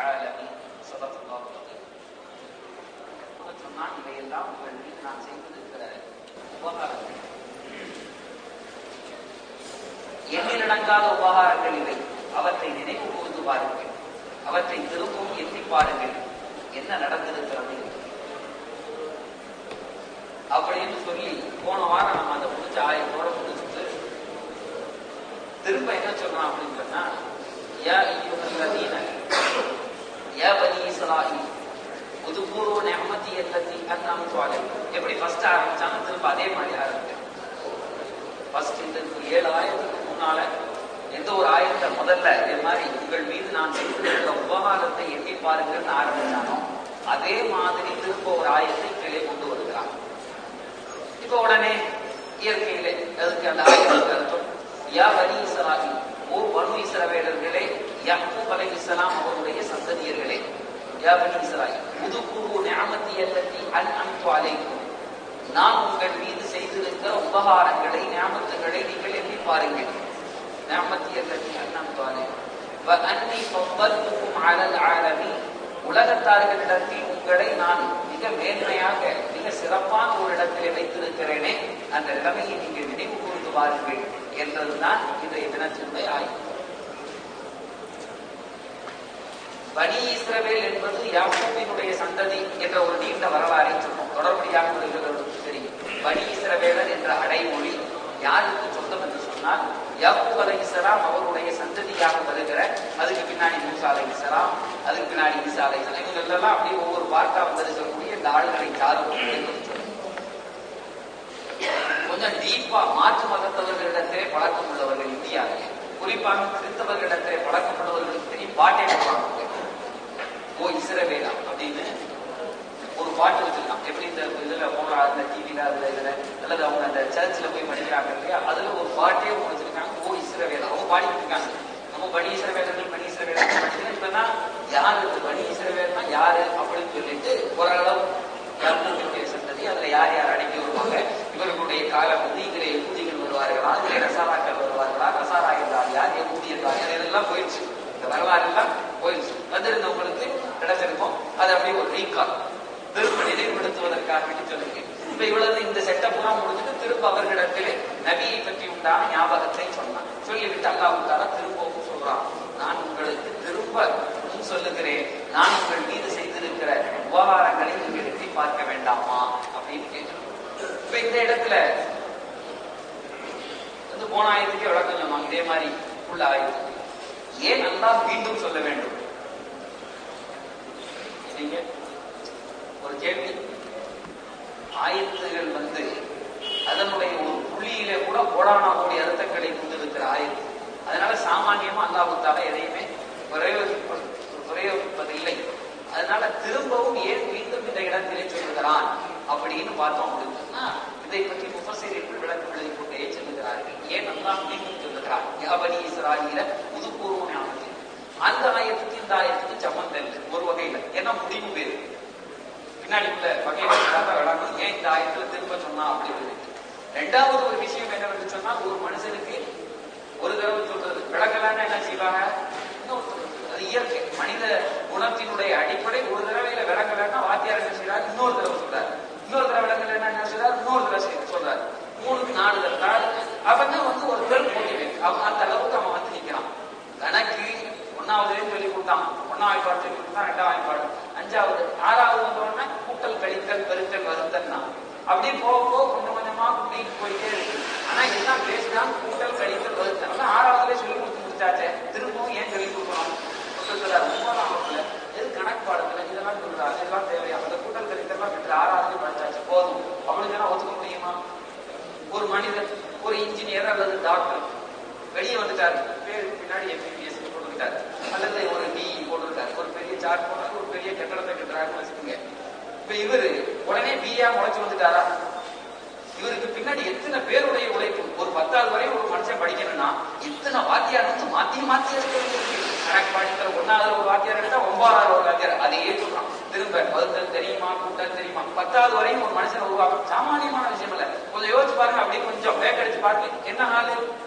العالمين صدق الله العظيم. சொன்னான் இவையெல்லாம் உங்கள் மீது நான் செய்திருக்கிற உபகாரங்கள், எண்ணிலடங்காத உபகாரங்கள் இவை. அவற்றை நினைவு கூர்ந்து பாருங்கள், அவற்றை திரும்பவும் எண்ணி பாருங்கள், என்ன நடந்திருக்கிறது அப்படின்னு சொல்லி போன வாரம் நம்ம அந்த முடிச்ச ஆயத்தோட முடிச்சுட்டு திரும்ப என்ன சொல்றான் அப்படின்னு சொன்னா, யா அய்யுஹல்லதீன யா பனி இஸ்ராயீல் உதுகுரு நிஅமதி அல்லதி அன்அம்து அலைக்கும். எப்படி ஃபர்ஸ்ட் ஆரம்பிச்சாங்க திரும்ப அதே மாதிரி ஆரம்பிக்கிறாங்க. ஃபர்ஸ்ட் இந்த 7 ஆயத்துக்கு முன்னால எந்த ஒரு ஆயத்தை முதல்ல இது மாதிரி உங்கள் மீது நான் செய்திருக்கிற உபகாரத்தை எண்ணி பாருங்கன்னு ஆரம்பிச்சானோ அதே மாதிரி திரும்ப ஒரு ஆயத்தை கீழே கொண்டு வருகிறாங்க. இப்ப உடனே இயற்கையிலே அதுக்கு அந்த ஆயத்துக்கு அர்த்தம், யா பனி இஸ்ராயீல், ஓ பனு இஸ்ரவேலர்களே, யாக்கூப் அலைஹிஸ்ஸலாம் அவருடைய சந்ததியர்களே, யா பனி இஸ்ராயீல் உதுகுரு நிஅமதி அல்லதி அன்அம்து அலைக்கும், நான் உங்கள் மீது செய்திருக்கிற உபகாரங்களை நியாமத்துகளை நீங்கள் எண்ணி பாருங்கள். நிஅமதி அல்லதி அன்அம்து அலைக்கும் வ அன்னி ஃபضلتكم على العالمين, உலகத்தார்களிடத்தில் உங்களை நான் மிக மேன்மையாக மிக சிறப்பான ஒரு இடத்திலே வைத்திருக்கிறேனே, அந்த நிலைமையை நீங்கள் நினைவு கூர்ந்து பாருங்கள் என்றதுதான் இன்றைய தினத்தினுடைய ஆய்வு. பனி இஸ்ரவேல் என்பது யாக்கூபினுடைய சந்ததி என்ற ஒரு நீண்ட வரலாறை சொன்னோம். தொடர்படியாக வருகிறவர்களுக்கு தெரியும். பனி இஸ்ரவேலர் என்ற அடைமொழி யாருக்கு சொந்தம் என்று சொன்னால், யாக்கூப் அலைஹிஸ்ஸலாம் அவருடைய சந்ததியாக வருகிற, அதுக்கு பின்னாடி மூசா அலைஹிஸ்ஸலாம், அதுக்கு பின்னாடி ஈசா அலைஹிஸ்ஸலாம், இவங்களெல்லாம் அப்படியே ஒவ்வொரு பார்ட்டா வந்திருக்கக்கூடிய இந்த ஆளுகளை சாரும் என்று சொல்லுவோம். கொஞ்சம் டீப்பா மாற்று மதத்தவர்களிடத்திலே பழக்கம் உள்ளவர்கள் இந்தியாவிலே, குறிப்பாக கிறிஸ்தவர்களிடத்திலே பழக்கம் உள்ளவர்களுக்கு தெரியும். பாட்டே போடுவாங்க, ஓ இஸ்ரவேலா அப்படின்னு ஒரு பாட்டு வச்சிருக்கான். எப்படி இந்த இதுல போன அந்த டிவில அதுல இதுல அல்லது அவங்க அந்த சர்ச்சில் போய் படிக்கிறாங்க இல்லையா, அதுல ஒரு பாட்டே வச்சிருக்காங்க, ஓ இஸ்ரவேலா. அவங்க பாடிட்டு இருக்காங்க, நம்ம பனி இஸ்ரவேலர்கள் பனி இஸ்ரவேலர்கள் படிச்சுன்னா இப்பதான் யாரு பனி இஸ்ரவேல்னா யாரு அப்படின்னு சொல்லிட்டு ஓரளவு யாருடைய சந்ததி அதுல யார் யார் அடங்கி வருவாங்க, இவர்களுடைய காலம் வந்து இதுல யகூதிகள் வருவார்களா, இதுல நசாராக்கள் வருவார்களா, நசாரா என்றால் யார், யகூதி என்றால் யார், இதெல்லாம் போயிடுச்சு. இந்த வரலாறு எல்லாம் போயிடுச்சு. வந்திருந்தவங்களுக்கு கிடைச்சிருக்கும். அது அப்படியே ஒரு ரீகால் திரும்ப நிலைப்படுத்துவதற்காக வேண்டி சொல்லுங்க. இப்ப இவ்வளவு இந்த செட்டப் எல்லாம் முடிஞ்சுட்டு திரும்ப அவர்களிடத்திலே நபியை பற்றி உண்டான ஞாபகத்தை சொன்னான். சொல்லிவிட்டு அல்லாஹ் தஆலா திரும்பவும் சொல்றான், நான் உங்களுக்கு திரும்ப சொல்லுகிறேன், நான் உங்கள் மீது செய்திருக்கிற உபகாரங்களை நீங்கள் எட்டி பார்க்க வேண்டாமா அப்படின்னு கேட்கிறோம். இப்ப இந்த இடத்துல வந்து போன ஆயத்துக்கே விளக்கம் சொன்னாங்க. இதே மாதிரி உள்ள ஆயத்து ஏன் அல்லாஹ் மீண்டும் சொல்ல வேண்டும்? நீங்க ஒரு கேள்வி. ஆயத்துகள் வந்து அதனுடைய ஒரு புள்ளியிலே கூட கோடான கோடி அர்த்தங்களை கொண்டிருக்கிற ஆயத்து. அதனால சாமானியமா அல்லாஹ் தஆலா எதையுமே குறைப்பதில்லை. அதனால திரும்பவும் ஏன் மீண்டும் இந்த இடத்திலே சொல்லுகிறான் அப்படின்னு பார்த்தோம் அப்படின்னா, இதை பற்றி முஃபஸ்ஸிரீன்கள் விளக்கம் எழுதி கொண்டே சொல்லுகிறார்கள். ஏன் அல்லாஹ் மீண்டும் சொல்லுகிறான், யா பனி இஸ்ராயீல உதுகுரு நிஅமதி. அந்த ஆயத்துக்கு இந்த ஆயத்துக்கு சம்பந்தம் இல்லை ஒரு வகையில, ஏன்னா முடிவு வேறு. பின்னாடி உள்ள வகையில விளக்கம் ஏன் இந்த ஆயத்துல திரும்ப சொன்னா அப்படின்னு. ரெண்டாவது ஒரு விஷயம் என்னவென்று சொன்னால், ஒரு மனுஷனுக்கு ஒரு தடவை சொல்றது விளக்கலான்னு என்ன செய்வாங்க, அது இயற்கை மனித குணத்தினுடைய அடிப்படை. ஒரு தடவையில விளங்கலன்னா வாத்தியார் என்ன செய்யறாரு, இன்னொரு தடவை சொல்றாரு, இன்னொரு தடவை விளங்கலன்னா என்ன செய்யறாரு, இன்னொரு தடவை சொல்றாரு, 3-4 தடவை. அவன் வந்து ஒரு பேர் மோட்டிவேட், அவன் அந்த அளவுக்கு அவன் வந்து நிக்கிறான். கணக்கு 1ஆவதுலேயும் சொல்லி கொடுத்தான், 1ஆம் வாய்ப்பாடு சொல்லி கொடுத்தான், 2ஆம் வாய்ப்பாடு, 5ஆவது 6ஆவது வந்தோடனே கூட்டல் கழித்தல் பெருக்கல் வகுத்தல் தான். அப்படியே போக போக கொஞ்சம் கொஞ்சமா கூட்டிட்டு போயிட்டே இருக்கு. ஆனா என்ன பேசினா கூட்டல் கழித்தல் வகுத்தல் 6ஆவதுலேயே சொல்லி கொடுத்து முடிச்சாச்சே, திரும்பவும் ஏன் சொல்லி கொடுக்கணும்? 9ஆம் வகுப்புல எது கணக்கு பாடத்துல இதெல்லாம் சொல்றாரு, இதெல்லாம் தேவையா, அந்த கூட்டல் கழித்தல்லாம் விட்டு 6ஆவதுலேயே படிச்சாச்சு போதும் அப்படின்னு சொன்னா ஒத்துக்க முடியுமா? ஒரு மனிதன் ஒரு இன்ஜினியர் அல்லது டாக்டர் வெளியே வந்துட்டாரு, பேர் பின்னாடி MBBS போட்டுக்கிட்டாரு, அல்லது ஒரு BE போட்டுக்கிட்டாரு, ஒரு பெரிய சார்ட் போட்டாரு, ஒரு பெரிய கட்டடத்தை கட்டுறாருன்னு வச்சுக்கோங்க. இப்ப இவரு உடனே BA முளைச்சு வந்துட்டாரா? இவருக்கு பின்னாடி எத்தனை பேருடைய உழைப்பு. ஒரு 10வது வரை ஒரு மனுஷன் படிக்கணும்னா எத்தனை வாத்தியார் வந்து மாத்தி மாத்தி கணக்கு படிக்கிற 1ஆவது ஒரு வாத்தியார் எடுத்தா 9ஆவது ஒரு வாத்தியார் அதையே சொல்றான். திரும்ப வகுத்தல் தெரியுமா, கூட்டல் தெரியுமா, 10வது வரையும் ஒரு மனுஷன் உருவாக்கும் சாமானியமான விஷயம் இல்ல. கொஞ்சம் யோசிச்சு பாருங்க, அப்படியே கொஞ்சம் பேக் அடிச்சு பாருங்க, என்ன ஆளு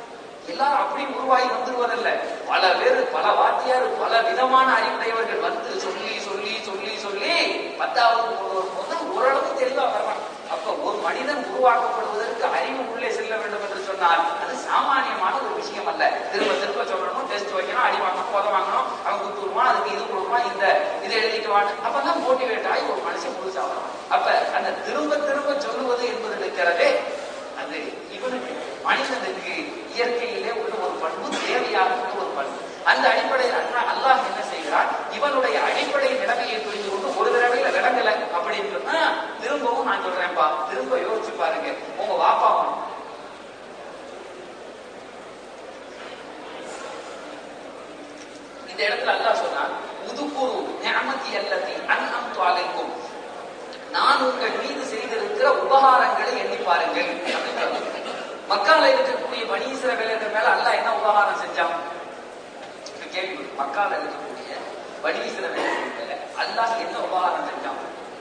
எல்லாரும் அப்படி உருவாகி வந்துருவதல்ல. பல பேர், பல வாத்தியார், பல விதமான அறிவுடையவர்கள் வந்து சொல்லி சொல்லி சொல்லி சொல்லி 10வது போது ஓரளவு தெளிவா வரலாம். அப்ப ஒரு மனிதன் உருவாக்கப்படுவதற்கு அறிவு உள்ளே செல்ல வேண்டும் என்று சொன்னால் அது சாமானியமான ஒரு விஷயம் அல்ல. திரும்ப திரும்ப சொல்லணும், டெஸ்ட் வைக்கணும், அடி வாங்கணும், போத வாங்கணும், அவன் குத்துருவான், அதுக்கு இது கொடுப்பான், இதை எழுதிட்டு வாங்க, அப்பதான் மோட்டிவேட் ஆகி ஒரு மனுஷன் முழுசா வரும். அப்ப அந்த திரும்ப திரும்ப சொல்லுவது என்பது இருக்கிறதே, அது இவனுக்கு மனிதனுக்கு இயற்கையிலே உள்ள ஒரு பண்பு, தேவையான ஒரு பண்பு. அந்த அடிப்படையில் அல்லாஹ் என்ன செய்கிறார், இவனுடைய அடிப்படை நிலைமையை புரிந்து கொண்டு ஒரு தடவையில விளங்கல அப்படின்னு சொன்னா திரும்பவும் நான் சொல்றேன்ப்பா, திரும்ப யோசிச்சு பாருங்க. உங்க வாப்பா இந்த இடத்துல அல்லாஹ் சொன்னார், உதுகுரு நிஅமதி அல்லதி அன்அம்து அலைக்கும், நான் உங்கள் மீது செய்திருக்கிற உபகாரங்களை எண்ணி பாருங்கள் அப்படின்னு. மக்கால இருக்கக்கூடிய பனி இஸ்ரவேலர்கள் மேல அல்லாஹ் என்ன உபகாரம் செஞ்சான் கேள்வி. மக்கால இருக்கக்கூடிய பனி இஸ்ரவேலர்கள் மேல அல்லாஹ் என்ன உபகாரம் செஞ்சான்?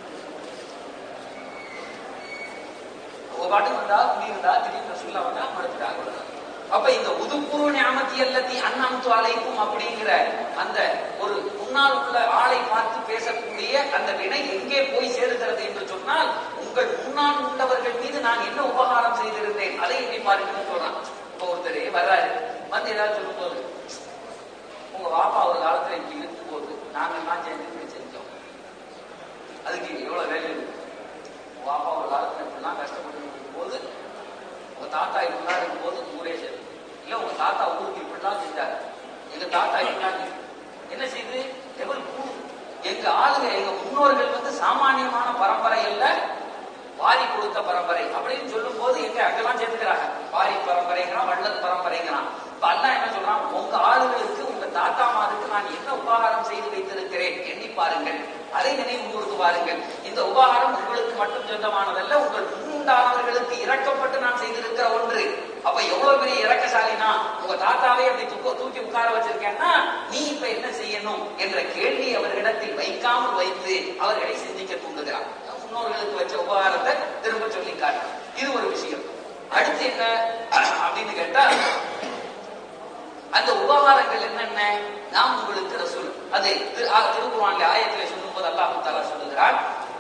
ஒரு பாட்டு வந்தா குடியிருந்தா திடீர்னு சொல்ல வந்தா மறுத்துட்டாங்க. அப்ப இந்த உதுகுரு நிஅமதி அல்லதி அன்அம்து அலைக்கும் அப்படிங்கிற அந்த ஒரு முன்னால் உள்ள ஆளை பார்த்து பேசக்கூடிய அந்த வினை எங்கே போய் சேருகிறது என்று சொன்னால், உங்கள் முன்னால் உள்ளவர்கள் மீது நான் என்ன உபகாரம் செய்திருந்தேன் அதை எண்ணி பாருங்கன்னு சொல்றான். இப்ப ஒருத்தர் வர்றாரு, வந்து ஏதாவது சொல்லும் போது, உங்க பாப்பா ஒரு காலத்துல இங்க இருக்கும் போது நாங்கள்லாம் சேர்ந்து செஞ்சோம், அதுக்கு எவ்வளவு வேலை இருக்கு. உங்க பாப்பா ஒரு காலத்துல இப்படிலாம் கஷ்டப்பட்டு இருக்கும் போது, உங்க தாத்தா இப்படிலாம் இருக்கும் போது ஊரே சேர்ந்து, இல்ல உங்க தாத்தா ஊருக்கு இப்படிலாம் செஞ்சாரு, எங்க தாத்தா இப்படிலாம் என்ன செய்து எவ்வளவு கூடு. எங்க ஆளுங்க, எங்க முன்னோர்கள் வந்து சாமானியமான பரம்பரை அல்ல, வாரி கொடுத்த பரம்பரை அப்படின்னு சொல்லும் போது எங்க அங்கெல்லாம் சேர்த்துக்கிறாங்க. வாரி பரம்பரைங்கிறான், வள்ளல் பரம்பரைங்கிறான். இப்ப அல்லாஹ் என்ன சொல்றான், உங்க ஆளுகளுக்கு, உங்க தாத்தாமாருக்கு நான் என்ன உபகாரம் செய்து வைத்திருக்கிறேன் எண்ணி பாருங்கள், அதை நினைவு கூர்ந்து பாருங்கள். இந்த உபகாரம் உங்களுக்கு மட்டும் சொந்தமானதல்ல, உங்கள் முன்னுண்டானவர்களுக்கு இறக்கப்பட்டு நான் செய்திருக்கிற ஒன்று. அப்ப எவ்வளவு பெரிய இறக்கசாலினா, உங்க தாத்தாவே அப்படி தூக்கி உட்கார வச்சிருக்கேன்னா நீ இப்ப என்ன செய்யணும் என்ற கேள்வி அவர்களிடத்தில் வைக்காமல் வைத்து அவர்களை சிந்திக்க தூண்டுகிறான். முன்னோர்களுக்கு வச்ச உபகாரத்தை திரும்ப சொல்லி காட்டு. இது ஒரு விஷயம். அடுத்து என்ன அப்படின்னு கேட்டா, அந்த உபகாரங்கள் என்னென்ன, நாம் உங்களுக்கு ரசூல், அது திருக்குர்ஆன்ல ஆயத்திலே சொல்லும் போது அல்லாஹ் தஆலா சொல்லுகிறார்,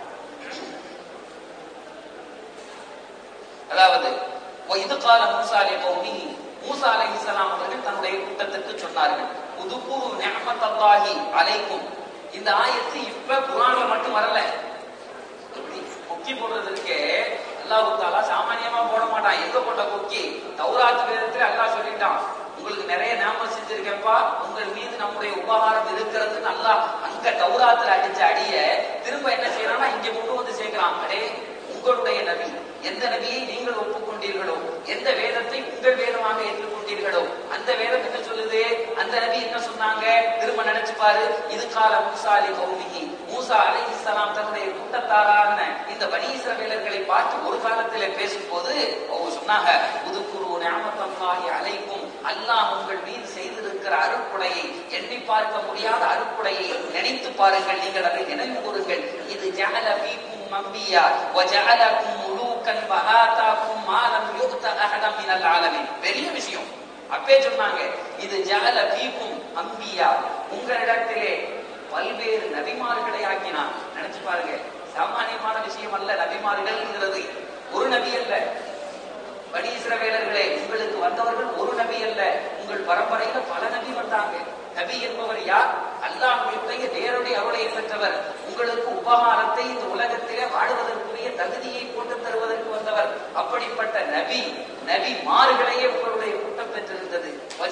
அதாவது இது கால மூசா லிகௌமிஹி, மூசா அலைஹிஸ்ஸலாம் அவர்கள் தன்னுடைய கூட்டத்துக்கு சொன்னார்கள், உதுகுரு நிஅமத்தல்லாஹி அலைக்கும். இந்த ஆயத்து இப்ப குர்ஆன்ல மட்டும் வரல. கொக்கி போடுறதுக்கு அல்லாஹ் தஆலா சாமானியமா போட மாட்டான். எங்க போட்ட கொக்கி? தௌராத் வேதத்துல அல்லாஹ் சொல்லிட்டான், உங்களுக்கு நிறைய நாம செஞ்சிருக்கேன்ப்பா, உங்கள் மீது நம்முடைய உபகாரம் இருக்கிறதுன்னு அல்லாஹ் அங்க தௌராத்துல அடிச்ச அடிய திரும்ப என்ன செய்யறான்னா இங்க கொண்டு வந்து சேர்க்கிறான். அடே, உங்களுடைய நபி, எந்த நபியை நீங்கள் ஒப்புக்கொண்டீர்களோ, எந்த வேதத்தை உங்கள் வேதமாக ஏற்றுக்கொண்டீர்களோ, அந்த வேதம் என்ன சொல்லுது, அந்த நபி என்ன சொன்னாங்க திரும்ப நினைச்சு பாரு. இது கால மூசா லிகௌமிஹி, மூசா அலைஹிஸ்ஸலாம் தன்னுடைய கூட்டத்தாரான இந்த பனி இஸ்ரவேலர்களை பார்த்து ஒரு காலத்திலே பேசும்போது அவங்க சொன்னாங்க, உதுகுரு நிஅமத்தல்லாஹி அலைக்கும், அல்லாஹ் உங்கள் மீது செய்திருக்கிற அருட்கொடையை, எண்ணி பார்க்க முடியாத அருட்கொடையை நினைத்து பாருங்கள், நீங்கள் அதை நினைவு கூறுங்கள். இது ஜஅல ஃபீக்கும் அம்பியா வஜஅலகும் முலூகன் வஆதாகும் மா லம் யுக்த அஹதம் மினல் ஆலமீன். பெரிய விஷயம். அப்பே சொன்னாங்க, இது ஜஅல ஃபீக்கும் அம்பியா, உங்களிடத்திலே பல்வேறு நபிமார்களை ஆக்கினான். நினைச்சு பாருங்க, சாமானியமான விஷயம் அல்ல நபிமார்கள்ங்கிறது. ஒரு நபி அல்ல, பனி இஸ்ரவேலர்களே உங்களுக்கு வந்தவர்கள் ஒரு நபி அல்ல, உங்கள் பரம்பரையில பல நபி வந்தாங்க. நபி என்பவர் யார்? அல்லாஹ்வுடைய நேரடி அருளை பெற்றவர், உங்களுக்கு உபகாரத்தை இந்த உலகத்திலே வாடுவதற்குரிய தகுதியை கொண்டு தருவதற்கு வந்தவர். அப்படிப்பட்ட நபி, நபிமார்களையே உங்களுடைய கூட்டம் பெற்றிருந்தது.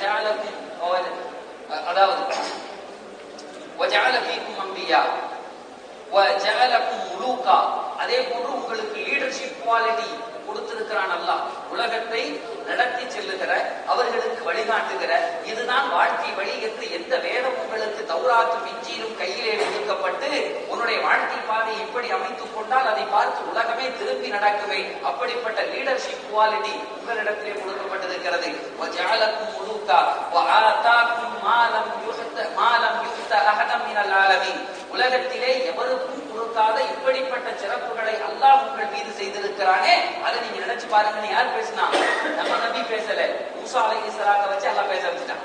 அதாவது வஜஅல ஃபீக்கும் அம்பியா வஜஅலகும் முலூகா, அதே போன்று உங்களுக்கு லீடர்ஷிப் குவாலிட்டி கொடுத்திருக்கிறான் அல்லாஹ். உலகத்தை நடத்தி செல்லுகிற, அவர்களுக்கு வழிகாட்டுகிற, இதுதான் வாழ்க்கை வழி என்று எந்த வேதம் உங்களுக்கு தௌராத்தும் இஞ்சியிலும் கையிலே கொடுக்கப்பட்டு உன்னுடைய வாழ்க்கை பாதை இப்படி அமைத்துக் கொண்டால் அதை பார்த்து உலகமே திரும்பி நடக்குமே, அப்படிப்பட்ட லீடர்ஷிப் குவாலிட்டி உங்களிடத்திலே கொடுக்கப்பட்டிருக்கிறது. வஜஅலகும் முலூகா வஆதாகும் மா லம் யுக்த அஹதம் மினல் ஆலமீன், உலகத்திலே எவருக்கும் கொடுக்காத இப்படிப்பட்ட சிறப்புகளை அல்லாஹ் அல்லாஹ் உங்கள் மீது செய்திருக்கிறானே அதை நீங்க நினைச்சு பாருங்கன்னு யார் பேசினா? நம்ம நபி பேசல, மூசா அலைஹிஸ்ஸலாத்தை வச்சு அல்லாஹ் பேச வச்சுட்டான்.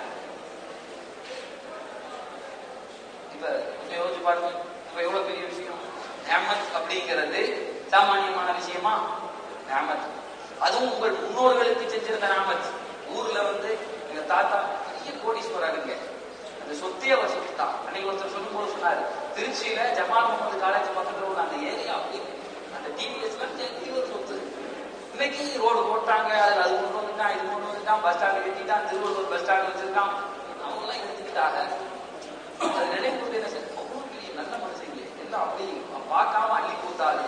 இப்ப கொஞ்சம் யோசிச்சு பாருங்க, இப்ப எவ்வளவு பெரிய விஷயம். நிஅமத் அப்படிங்கிறது சாமானியமான விஷயமா? நிஅமத். அதுவும் உங்கள் முன்னோர்களுக்கு செஞ்சிருந்த நிஅமத். ஊர்ல வந்து எங்க தாத்தா பெரிய கோடீஸ்வரருங்க, அந்த சொத்தே அவர் சொத்து தான். அன்னைக்கு ஒருத்தர் சொல்லும் போது சொன்னாரு, திருச்சியில ஜமால் முகமது காலேஜ் பக்கத்துல உள்ள அந்த ஏரியா அப்படி அந்த டிவிஎஸ்ல ஒரு சொத்து. இன்னைக்கு ரோடு போட்டாங்க, அதுல அது கொண்டு வந்துட்டான், இது கொண்டு வந்துட்டான், பஸ் ஸ்டாண்ட் கட்டிட்டான், திருவள்ளூர் பஸ் ஸ்டாண்ட் வச்சிருக்கான், அவங்க எல்லாம் எடுத்துக்கிட்டாங்க. அது நினைவு என்ன சார், அவ்வளவு பெரிய நல்ல மனுஷங்க எல்லாம் அப்படி பார்க்காம அள்ளி கூத்தாரு.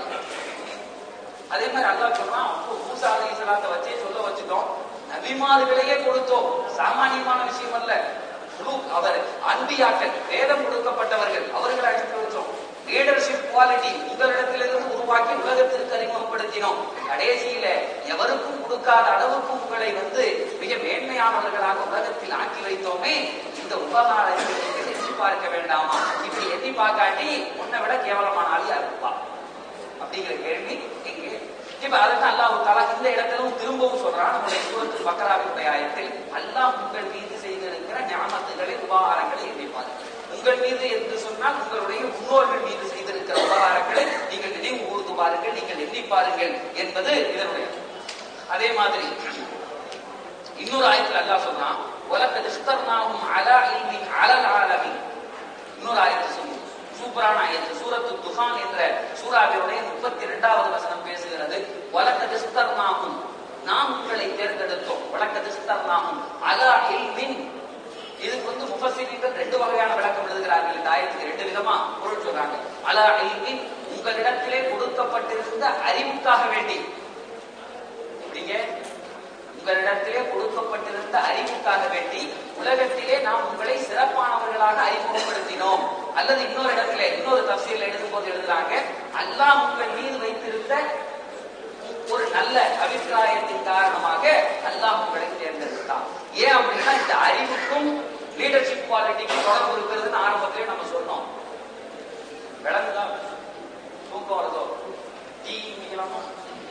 அதே மாதிரி அல்லாஹ் சொல்றான், மூசா அலைஹிஸ்ஸலாத்தை வச்சே சொல்ல வச்சுட்டோம், நபிமார்களையே கொடுத்தோம். சாமானியமான விஷயம் அல்ல. அவர் அன்பியாக்கள், வேதம் கொடுக்கப்பட்டவர்கள், அவர்களை அனுப்பி வச்சோம். லீடர்ஷிப் குவாலிட்டி உங்களிடத்திலிருந்து உருவாக்கி உலகத்திற்கு அறிமுகப்படுத்தினோம். கடைசியில எவருக்கும் கொடுக்காத அளவுக்கு உங்களை வந்து மிக மேன்மையானவர்களாக உலகத்தில் ஆக்கி வைத்தோமே, இந்த உபகாரத்தை எண்ணி பார்க்க வேண்டாமா? இப்படி எண்ணி பார்க்காட்டி உன்னை விட கேவலமான ஆளியா இருப்பா அப்படிங்கிற கேள்வி இங்கே. இப்ப அதுதான் அல்லாஹ் தஆலா இந்த இடத்திலும் திரும்பவும் சொல்றான். நம்முடைய சூரத்துல் பக்ராவுடைய ஆயத்தில் அல்லாஹ் உங்கள் மீது செய்திருக்கிற நிஅமத்துகளை, உபகாரங்களை எண்ணி பாருங்கள். உங்கள் மீது என்று சொன்னால் உங்களுடைய முன்னோர்கள் மீது செய்திருக்கிற உபகாரங்களை நீங்கள் நினைவு கூர்ந்து பாருங்கள், நீங்கள் எண்ணி பாருங்கள் என்பது இதனுடைய. அதே மாதிரி இன்னொரு ஆயத்தில் அல்லாஹ் சொல்றான், வலக்கத் இஸ்தர்னாஹும் அலா இல்மின் அலல் ஆலமீன். இன்னொரு ஆயத்தை சொல்லுங்க, சூப்பரான ஆயத்து. சூரத்து துஹான் என்ற சூராவினுடைய 32வது வசனம் பேசுகிறது. வலக்கத் இஸ்தர்னாஹும், நாம் உங்களை தேர்ந்தெடுத்தோம். வலக்கத் இஸ்தர்னாஹும் அலா இல்மின். இதுக்கு வந்து முஃபஸ்ஸிரீன்கள் ரெண்டு வகையான விளக்கம் எழுதுகிறார்கள். இந்த ஆயத்துக்கு ரெண்டு விதமா பொருள் சொல்றாங்க. அலா இல்மின், உங்களிடத்திலே கொடுக்கப்பட்டிருந்த அறிவுக்காக வேண்டி. எப்படிங்க? உங்களிடத்திலே கொடுக்கப்பட்டிருந்த அறிவுக்காக வேண்டி உலகத்திலே நாம் உங்களை சிறப்பானவர்களாக அறிமுகப்படுத்தினோம். அல்லது இன்னொரு இடத்துல, இன்னொரு தஃசீர்ல எழுதும் போது எழுதுறாங்க, அல்லாஹ் உங்கள் மீது வைத்திருந்த ஒரு நல்ல அபிப்பிராயத்தின் காரணமாக அல்லாஹ் உங்களை தேர்ந்தெடுத்தான். ஏன் அப்படின்னா இந்த அறிவுக்கும் லீடர்ஷிப் குவாலிட்டிக்கும் தொடர்பு இருக்கிறதுன்னு ஆரம்பத்திலே நம்ம சொன்னோம். விளங்குதா? தூக்கம் வருதோ? டீ குடிக்கலாமா?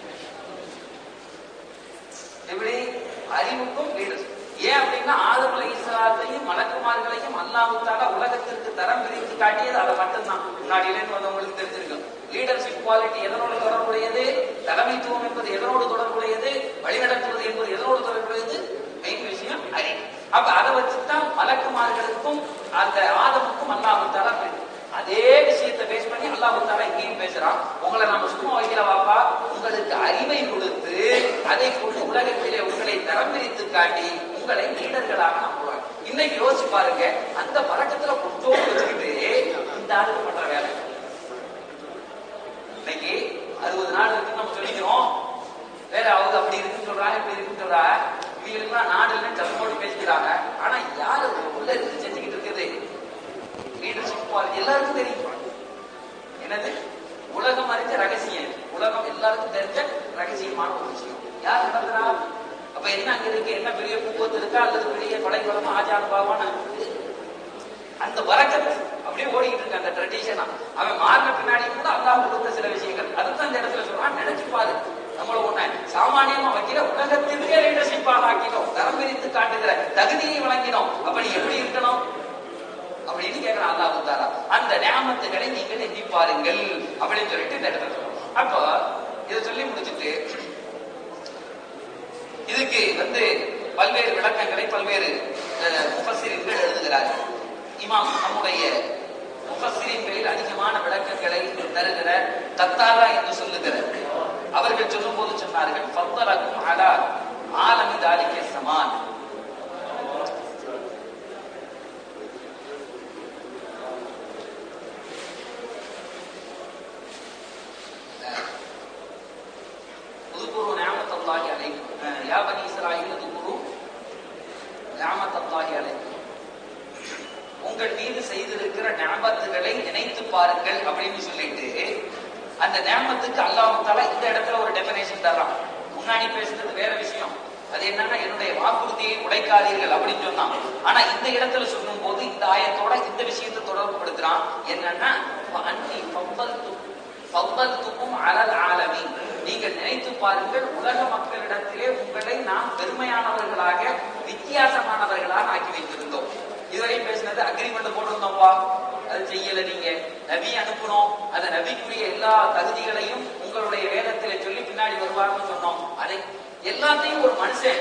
எப்படி அறிவுக்கும் லீடர்ஷிப். ஏன் அப்படின்னா ஆதம் அலைஹிஸ்ஸலாத்தையும் மலக்குமார்களையும் அல்லாஹ் தஆலா உலகத்திற்கு தரம் பிரித்து காட்டியது அதை மட்டும்தான். முன்னாடியிலேருந்து வந்தவங்களுக்கு தெரிஞ்சிருக்கும். லீடர்ஷிப் குவாலிட்டி எதனோடு தொடர்புடையது? தலைமைத்துவம் என்பது எதனோடு தொடர்புடையது? வழிநடத்துவது என்பது எதனோடு தொடர்புடையது? மெயின் விஷயம் அறிவு. அப்ப அதை வச்சுதான் மலக்குமார்களுக்கும் அந்த ஆதமுக்கும் அல்லாஹ் தஆலா அதே விஷயத்தை பேஸ் பண்ணி அல்லாஹ் தஆலா இங்கேயும் பேசுறான். உங்களை நாம சும்மா வைக்கலவாப்பா, உங்களுக்கு அறிவை கொடுத்து அதை கொண்டு உலகத்திலே உங்களை தரம் பிரித்து காட்டி உங்களை லீடர்களாக நம்புவாங்க. இன்னைக்கு யோசிச்சு பாருங்க, அந்த பழக்கத்துல கொஞ்சோடு வச்சுக்கிட்டு இந்த ஆளுக்கு பண்ற வேலை. இன்னைக்கு 60 நாடு இருக்குன்னு நம்ம சொல்லிக்கிறோம், வேற அவங்க அப்படி இருக்குன்னு சொல்றாங்க, இப்படி இருக்குன்னு சொல்றாங்க. இவங்களுக்குலாம் நாடு இல்லைன்னு சத்தமோடு பேசிக்கிறாங்க. ஆனா யாரு உள்ள இருந்து செஞ்சுக்கிட்டு இருக்குது? லீடர்ஷிப் குவாலிட்டி எல்லாருக்கும் தெரியும். என்னது? உலகம் அறிஞ்ச ரகசியம். உலகம் எல்லாருக்கும் தெரிஞ்ச ரகசியமான ஒரு விஷயம். யார் நடத்துறா? அப்ப என்ன அங்க இருக்கு? என்ன பெரிய பூவத்து இருக்கா அல்லது பெரிய கொலைக்குளமா ஆஜானுபாவான அந்த வரக்கத்து அப்படியே ஓடிக்கிட்டு இருக்கு. அந்த ட்ரெடிஷனா அவன் மாறின பின்னாடி கூட அல்லாஹ் கொடுத்த சில விஷயங்கள் அதுதான் இந்த இடத்துல சொல்றான். நினைச்சு பாரு, நம்மள ஒண்ணு சாமானியமா வைக்கிற உலகத்திற்கே லீடர்ஷிப்பாக ஆக்கினோம், தரம் பிரித்து காட்டுகிற தகுதியை வழங்கினோம். அப்ப நீ எப்படி இருக்கணும் அப்படின்னு கேட்கிறான் அல்லாஹ் தஆலா. அந்த நிஅமத்துகளை நீங்கள் எண்ணி பாருங்கள் அப்படின்னு சொல்லிட்டு இந்த இடத்துல சொல்றோம். அப்போ இதை சொல்லி முடிச்சுட்டு இதுக்கு வந்து பல்வேறு விளக்கங்களை பல்வேறு முஃபஸ்ஸிரீன்கள் எழுதுகிறார்கள். இமாம் நம்முடைய முஃபஸ்ஸிரீன்களில் அதிகமான விளக்கங்களை தருகிற கத்தாலா என்று சொல்லுகிற அவர்கள் சொல்லும் போது சொன்னார்கள், ஃபத்தலக்கும் அலா ஆலமி தாலிக ஸமான். உذ்குரு நிஅமத்தல்லாஹி அலைக்கும் யா பனி இஸ்ராயீல் உذ்குரு நிஅமத்தல்லாஹி அலைக்கும். உங்கள் மீது செய்திருக்கிற நிஅமத்துகளை நினைத்து பாருங்கள் அப்படின்னு சொல்லிட்டு அந்த நிஅமத்துக்கு அல்லாஹ் தஆலா இந்த இடத்துல ஒரு டெஃபினேஷன் தர்றான். முன்னாடி பேசுறது வேற விஷயம். அது என்னன்னா என்னுடைய வாக்குறுதியை உடைக்காதீர்கள் அப்படின்னு சொன்னான். ஆனா இந்த இடத்துல சொல்லும் போது இந்த ஆயத்தோட இந்த விஷயத்தை தொடர்பு படுத்துறான். என்னன்னா அன்னி ஃபضلت ஃபவ்வல்துக்கும் அலல் ஆலமீன், நீங்கள் நினைத்து பாருங்கள், உலக மக்களிடத்திலே உங்களை நாம் பெருமையானவர்களாக வித்தியாசமானவர்களாக ஆக்கி வைத்திருந்தோம். இதுவரையும் பேசினது அக்ரிமெண்ட் போட்டிருந்தோம்ப்பா, அது செய்யல. நீங்க நபி அனுப்பணும், அந்த நபிக்குரிய எல்லா தகுதிகளையும் உங்களுடைய வேதத்திலே சொல்லி பின்னாடி வருவார்னு சொன்னோம். அதை எல்லாத்தையும் ஒரு மனுஷன்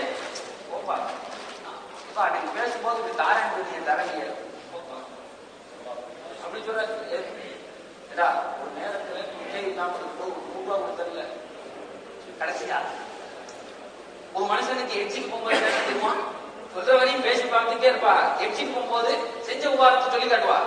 நீங்க பேசும்போது தாரன் தரங்க அப்படி சொல்ற. ஒரு நேரத்துல ரூபாய் கொடுத்தல கடைசியா ஒரு மனுஷனுக்கு எக்ஸிட் போகும்போது தெரியுமா, சொல்ற வரையும் பேசி பார்த்துட்டே இருப்பா. எக்ஸிட் போகும்போது செஞ்ச உபாரத்தை சொல்லி காட்டுவா.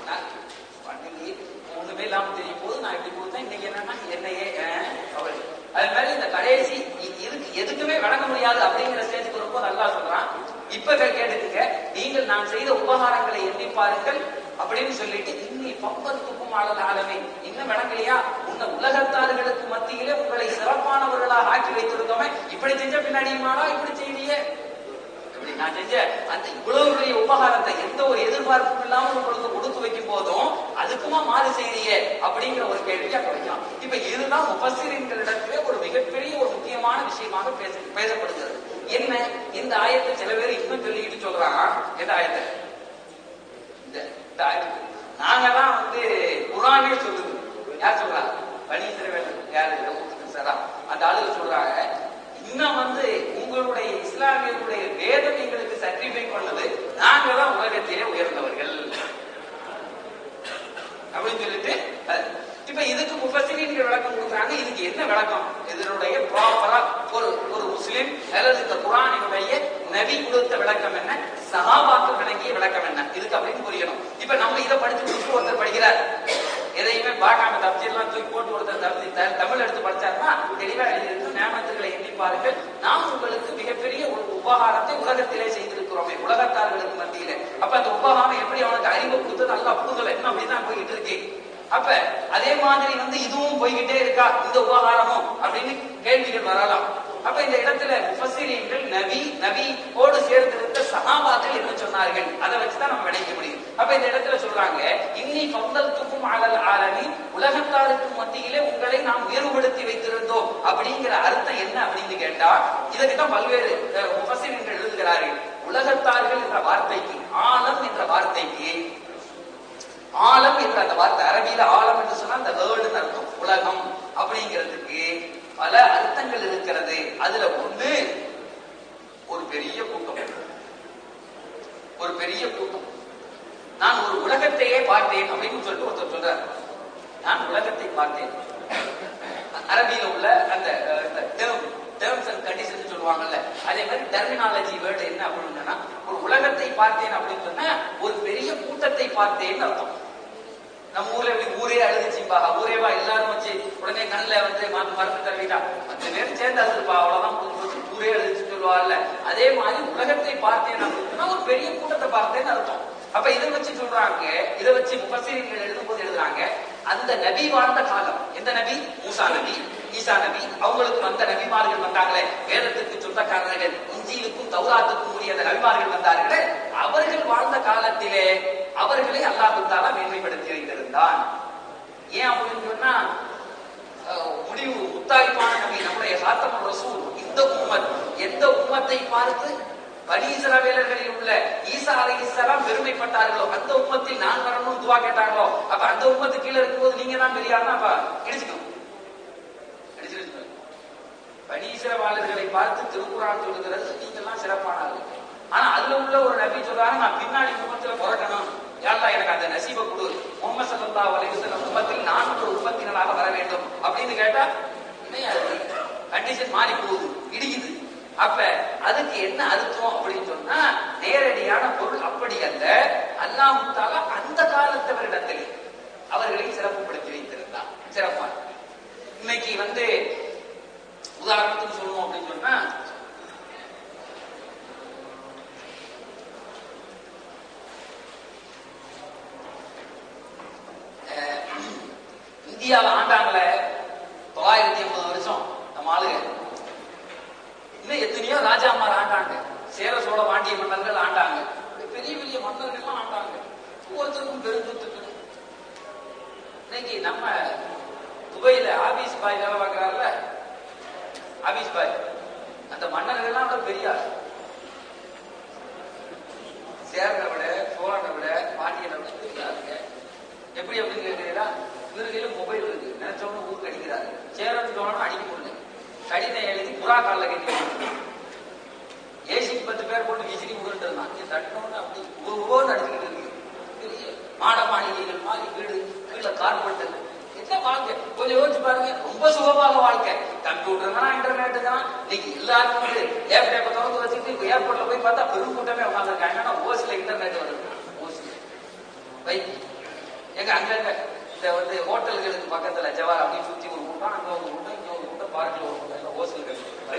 ஒண்ணுமே இல்லாம தெரியும் போது நான் இப்படி கொடுத்தேன், இன்னைக்கு என்னன்னா என்னையே அவள். அது மாதிரி இந்த கடைசி எதுக்குமே வழங்க முடியாது அப்படிங்கிற ஸ்டேஜுக்கு ரொம்ப நல்லா சொல்றான். இப்ப கேட்டுக்க, நீங்கள் நான் செய்த உபகாரங்களை எண்ணி பாருங்கள் அப்படின்னு சொல்லிட்டு, இன்னி பம்பத்துக்கும் ஆளல் ஆளவே, இன்னும் விளங்கலையா, உன்னை உலகத்தார்களுக்கு மத்தியிலே உங்களை சிறப்பானவர்களாக ஆக்கி வைத்திருந்தோமே, இப்படி செஞ்ச பின்னாடியுமாடா இப்படி செய்தியே, நான் செஞ்ச அந்த இவ்வளவு பெரிய உபகாரத்தை எந்த ஒரு எதிர்பார்ப்பும் இல்லாமல் உங்களுக்கு கொடுத்து வைக்கும் போதும் அதுக்குமா மாறு செய்தியே அப்படிங்கிற ஒரு கேள்வியா கிடைக்கும். இப்ப இதுதான் முஃபஸ்ஸிரீன்களிடத்திலே ஒரு மிகப்பெரிய ஒரு முக்கியமான விஷயமாக பேசப்படுகிறது. என்ன இந்த ஆயத்தை சில பேர் இன்னும் சொல்லிக்கிட்டு சொல்றாங்க. எந்த ஆயத்தை? இந்த ஆயத்து நாங்கதான் குர்ஆனே சொல்லுது. யார் சொல்றா? பனி இஸ்ரவேல் யாரு? சாரா அந்த ஆளுங்க சொல்றாங்க, இன்னும் உங்களுடைய இஸ்லாமியர்களுடைய வேதம் எங்களுக்கு சர்டிஃபை பண்ணது, நாங்க தான் உலகத்திலே உயர்ந்தவர்கள் அப்படின்னு சொல்லிட்டு, இப்ப இதுக்கு முஃபஸ்ஸிரீன்கள் விளக்கம் கொடுக்குறாங்க. இதுக்கு என்ன விளக்கம்? இதனுடைய ப்ராப்பரா ஒரு முஸ்லிம் அல்லது இந்த குர்ஆனினுடைய நபி கொடுத்த விளக்கம் என்ன, சஹாபாக்கள் விளங்கிய விளக்கம் என்ன, இதுக்கு அப்படின்னு புரியணும். இப்ப நம்ம இதை படிச்சு முடிச்சு ஒருத்தர் படிக்கிறார், எதையுமே பார்க்காம தப்சீர்லாம் தூக்கி போட்டு ஒருத்தர் தமிழ் எடுத்து படிச்சாருன்னா தெளிவா எழுதியிருக்கு. நியமத்துகளை எண்ணி பாருங்கள், நாம் உங்களுக்கு மிகப்பெரிய ஒரு உபகாரத்தை உலகத்திலே செய்திருக்கிறோமே, உலகத்தார்களுக்கு மத்தியிலே. அப்ப அந்த உபகாரம் எப்படி அவனுக்கு அறிவு கொடுத்தது அல்ல புதுதல் என்ன அப்படிதான் போய்கிட்டு இருக்கு. அப்ப அதே மாதிரி இதுவும் போய்கிட்டே இருக்கா இந்த உபகாரமும் அப்படின்னு கேள்விகள் வரலாம். அப்ப இந்த இடத்துல முஃபஸ்ஸிரீன்கள் நபியோடு சேர்ந்திருந்த சஹாபாக்கள் என்ன சொன்னார்கள் அதை வச்சுதான் நம்ம விளைக்க முடியும். அப்ப இந்த இடத்துல சொல்றாங்க, இன்னி ஃபவ்வல்துக்கும் அலல் ஆலமீன், உலகத்தாருக்கு மத்தியிலே உங்களை நாம் உயர்வுபடுத்தி வைத்திருந்தோம் அப்படிங்கிற அர்த்தம் என்ன அப்படின்னு கேட்டா, இதுக்குதான் பல்வேறு முஃபஸ்ஸிரீன்கள் எழுதுகிறார்கள். உலகத்தார்கள் என்ற வார்த்தைக்கு, ஆலம் என்ற வார்த்தைக்கு, ஆலம் என்ற அந்த வார்த்தை அரபியில ஆலம் என்று சொன்னா அந்த வேர்டுன்னு அர்த்தம், உலகம் அப்படிங்கிறதுக்கு பல அர்த்தங்கள் இருக்கிறது. அதுல ஒண்ணு ஒரு பெரிய கூட்டம். ஒரு பெரிய கூட்டம். நான் ஒரு உலகத்தையே பார்த்தேன் அப்படின்னு சொல்லிட்டு ஒருத்தர் சொல்றார். நான் உலகத்தை பார்த்தேன். அரபியில உள்ள அந்த டேர்ம்ஸ் அண்ட் கண்டிஷன் சொல்லுவாங்கல்ல, அதே மாதிரி டெர்மினாலஜி வேர்டு என்ன அப்படின்னு சொன்னா, ஒரு உலகத்தை பார்த்தேன் அப்படின்னு சொன்னா ஒரு பெரிய கூட்டத்தை பார்த்தேன்னு அர்த்தம். நம்ம ஊர்ல எப்படி ஊரே அழுதுச்சுப்பா, ஊரேவா எல்லாரும் வச்சு உடனே கண்ணில் மருந்து தருவிட்டா 10 பேர் சேர்ந்து அழுதுப்பா, அவ்வளவுதான் ஊரே அழுதுச்சு சொல்லுவாள்ல, அதே மாதிரி உலகத்தை பார்த்தேன் அப்படின்னா ஒரு பெரிய கூட்டத்தை பார்த்தேன்னு அர்த்தம். அப்ப இதை வச்சு சொல்றாங்க, இதை வச்சு முஃபஸ்ஸிரீன்கள் எழுதும் போது எழுதுறாங்க, அந்த நபி வாழ்ந்த காலம், எந்த நபி? மூசா நபி, ஈசா நபி, அவங்களுக்கு வந்த நபிமார்கள் வந்தாங்களே, வேதத்துக்கு சொந்தக்காரர்கள், இஞ்சிலுக்கும் தௌராத்துக்கும் உரிய அந்த நபிமார்கள் வந்தார்களே, அவர்கள் வாழ்ந்த காலத்திலே அவர்களை அல்லாஹ் தஆலா மேன்மைப்படுத்தி வைத்திருந்தான். ஏன் அப்படின்னு சொன்னா, முடிவு முத்தாய்ப்பான நபி நம்முடைய ஹாத்தமுர் ரசூல் இந்த உம்மத், எந்த உம்மத்தை பார்த்து பனி இஸ்ரவேலர்களில் உள்ள ஈசா அலைஹிஸ்ஸலாம் பெருமைப்பட்டார்களோ, அந்த உம்மத்தில் நான் வரணும் துவா கேட்டாங்களோ, அப்ப அந்த உம்மத்து கீழே இருக்கும்போது நீங்க தான் பெரிய ஆளுனா அப்ப இடிச்சுக்கணும். பனி இஸ்ரவேலர்களை பார்த்து திருக்குர்ஆன் சொல்லுகிறது நீங்க எல்லாம் சிறப்பானவர்கள். ஆனா அதுல உள்ள ஒரு நபி சொல்றாங்க, நான் பின்னாடி உம்மத்துல பிறக்கணும், யா அல்லாஹ் எனக்கு அந்த நசீபை கொடு, முஹம்மது ஸல்லல்லாஹு அலைஹி வஸல்லம் உம்மத்தில் நான் ஒரு உம்மத்தினராக வர வேண்டும் அப்படின்னு கேட்டா கண்டிஷன் மாறி போகுது, இடிக்குது. அப்ப அதுக்கு என்ன அர்த்தம் அப்படின்னு சொன்னா, நேரடியான பொருள் அப்படி அல்ல. அல்லாஹ் தஆலா அந்த காலத்தவரிடத்தில் அவர்களை சிறப்புப்படுத்தி வைத்திருந்தார். சிறப்பா இன்னைக்கு உதாரணத்துக்கு சொல்லணும் அப்படின்னு சொன்னா, இந்தியாவை ஆண்டாங்களே 950 வருஷம் நம்ம ஆளுங்க. இன்னும் எத்தனையோ ராஜாமார் ஆண்டாங்க, சேர சோழ பாண்டிய மன்னர்கள் ஆண்டாங்க, பெரிய பெரிய மன்னர்கள்லாம் ஆண்டாங்க, ஒவ்வொருத்தருக்கும் பெருந்தொத்துக்கு. இன்னைக்கு நம்ம துபாயில ஆபீஸ் பாய் வேலை பார்க்கிறாருல, ஆபீஸ் பாய், அந்த மன்னர்கள்லாம் விட பெரிய சேரனை விட சோழனை விட பாண்டியனை விட பெரிய ஆளுங்க. எப்படி அப்படின்னு கேட்கிறீங்களா? இவர்கையில மொபைல் இருக்கு, நினைச்சவங்க ஊருக்கு அடிக்கிறாரு. சேரன் சோழனும் அடிக்க முடியல, கடிதம் எழுதி புறா காலில் கட்டி ஏசிக்கு 10 பேர் போட்டு விசிறி உருட்டு இருந்தான். தட்டோன்னு அப்படி ஒவ்வொரு அடிச்சுக்கிட்டு இருக்கு. பெரிய மாட மாளிகைகள் மாதிரி வீடு, கீழே கார்பெட்டு, என்ன வாழ்க்கை கொஞ்சம் யோசிச்சு பாருங்க. ரொம்ப சுகமாக வாழ்க்கை. கம்ப்யூட்டர் தான், இன்டர்நெட் தான். இன்னைக்கு எல்லாருக்கும் வந்து லேப்டாப்பை திறந்து வச்சுட்டு ஏர்போர்ட்ல போய் பார்த்தா பெரும் கூட்டமே உட்காந்துருக்காங்க. ஏன்னா ஓசில இன்டர்நெட் வருது. ஓசில எங்க அங்கங்க இந்த வந்து ஹோட்டல்களுக்கு பக்கத்துல ஜவார் அப்படி சுத்தி ஒரு கூட்டம், அங்க ஒரு கூட்டம், இங்க ஒரு கூட்டம், பார்க்கல ஒரு கூட்டம், ஓசல்கள்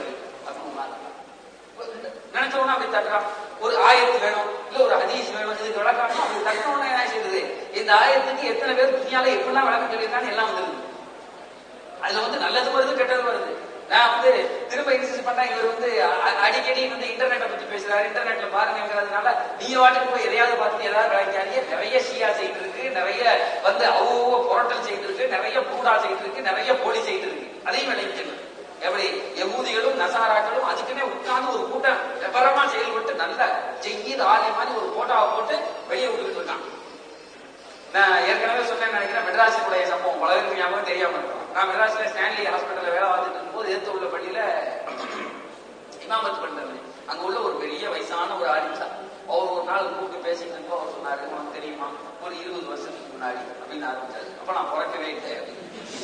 நினைச்சோன்னா அப்படி தட்டுறான். ஒரு ஆயத்து வேணும், இல்ல ஒரு ஹதீஸ் வேணும், இதுக்கு விளக்கம் அப்படி தட்டணும்னா என்ன செய்யுது? இந்த ஆயத்துக்கு எத்தனை பேர் துணியால எப்படிலாம் விளக்கம் சொல்லியிருக்கான்னு எல்லாம் வந்துருது. அதுல வந்து நல்லது வருது, கெட்டது வருது. நான் வந்து திரும்ப இன்சிஸ்ட் பண்றேன். இவர் வந்து அடிக்கடி வந்து இன்டர்நெட்டை பத்தி பேசுறாரு, இன்டர்நெட்ல பாருங்கிறதுனால நீங்க வாட்டுக்கு போய் எதையாவது பார்த்துட்டு ஏதாவது விளக்காதீங்க. நிறைய ஷியா செய்து இருக்கு, நிறைய வந்து அவ்வளோ புரட்டல் செய்து இருக்கு, நிறைய பூடா செய்து இருக்கு, நிறைய போலி செய்து இருக்கு. அதையும் விளைவிக்கணும். எப்படி யகூதிகளும் நசாராக்களும் அதுக்குன்னே உட்கார்ந்து ஒரு கூட்டம் விபரமா செயல்பட்டு நல்ல ஜெய்யீத் ஆலி மாதிரி ஒரு போட்டோவை போட்டு வெளியே விட்டுக்கிட்டு இருக்கான். நான் ஏற்கனவே சொன்னேன்னு நினைக்கிறேன், மெட்ராஸுடைய சம்பவம் பலருக்கு ஞாபகம் தெரியாம இருக்கும். நான் மெட்ராஸ்ல ஸ்டான்லி ஹாஸ்பிட்டல்ல வேலை பார்த்துட்டு இருக்கும்போது எடுத்து உள்ள பள்ளியில இமாமத் பண்றது. அங்க உள்ள ஒரு பெரிய வயசான ஒரு ஆலிம்சா, அவர் ஒரு நாள் கூப்பிட்டு பேசிட்டு இருப்போம். அவர் சொன்னாரு, உனக்கு தெரியுமா ஒரு 20 வருஷத்துக்கு முன்னாடி அப்படின்னு ஆரம்பிச்சாரு. அப்ப நான் பிறக்கவே இல்லை அப்படின்னு.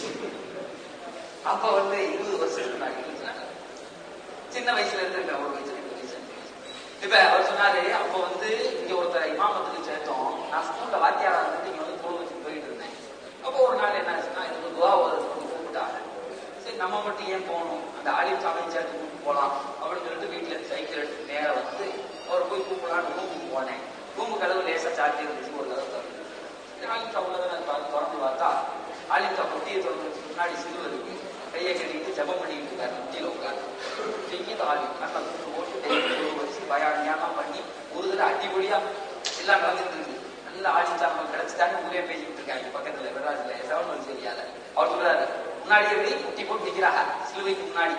அப்ப வந்து 20 வருஷத்துக்கு முன்னாடி சின்ன வயசுல இருந்து ஒரு வயசு 2 வயசு. இப்ப அவர் சொன்னாரு, அப்ப வந்து இங்க ஒருத்தர் இமாமத்துக்கு சேர்த்தோம். நான் ஸ்கூல்ல வாத்தியாரா இருந்துட்டு இங்க வந்து பொழுது வச்சு போயிட்டு இருந்தேன். அப்போ ஒரு நாள் என்ன ஆச்சுன்னா, இதுக்கு துவா கூப்பிட்டாங்க. சரி நம்ம மட்டும் ஏன் போகணும், அந்த ஆலிம் சாமியை சேர்த்து கூப்பிட்டு போலாம் அப்படின்னு சொல்லிட்டு வீட்டுல சைக்கிள் எடுத்து நேரம் வந்து அவர் போய் கூப்பிடலான்னு ரூமுக்கு போனேன். ரூமு கதவு லேசா சாட்டி இருந்துச்சு, ஒரு கதவு திறந்து ஆலிம் சா உள்ளதான் திறந்து பார்த்தா ஆலிம் சா பொட்டியை திறந்து வச்சு முன்னாடி சிறு இருக்கு, கையை கட்டிட்டு ஜபம் பண்ணிட்டு இருக்காரு. முட்டியில உட்காந்து செய்யுது ஆலிம் நல்லா கூட்டு போட்டு வச்சு பயானியாலாம் பண்ணி ஒரு தடவை அடிப்படியா எல்லாம் நடந்துட்டு இருக்கு. நல்ல ஆலிம் சா நம்ம கிடைச்சிட்டாங்க. ஊரே பேசிக்கிட்டு இருக்காங்க பக்கத்துல மெட்ராஸ்ல செவன் சரியால. அவர் சொல்றாரு, முன்னாடி எப்படி முட்டி போட்டு நிக்கிறாங்க சிலுவைக்கு முன்னாடி.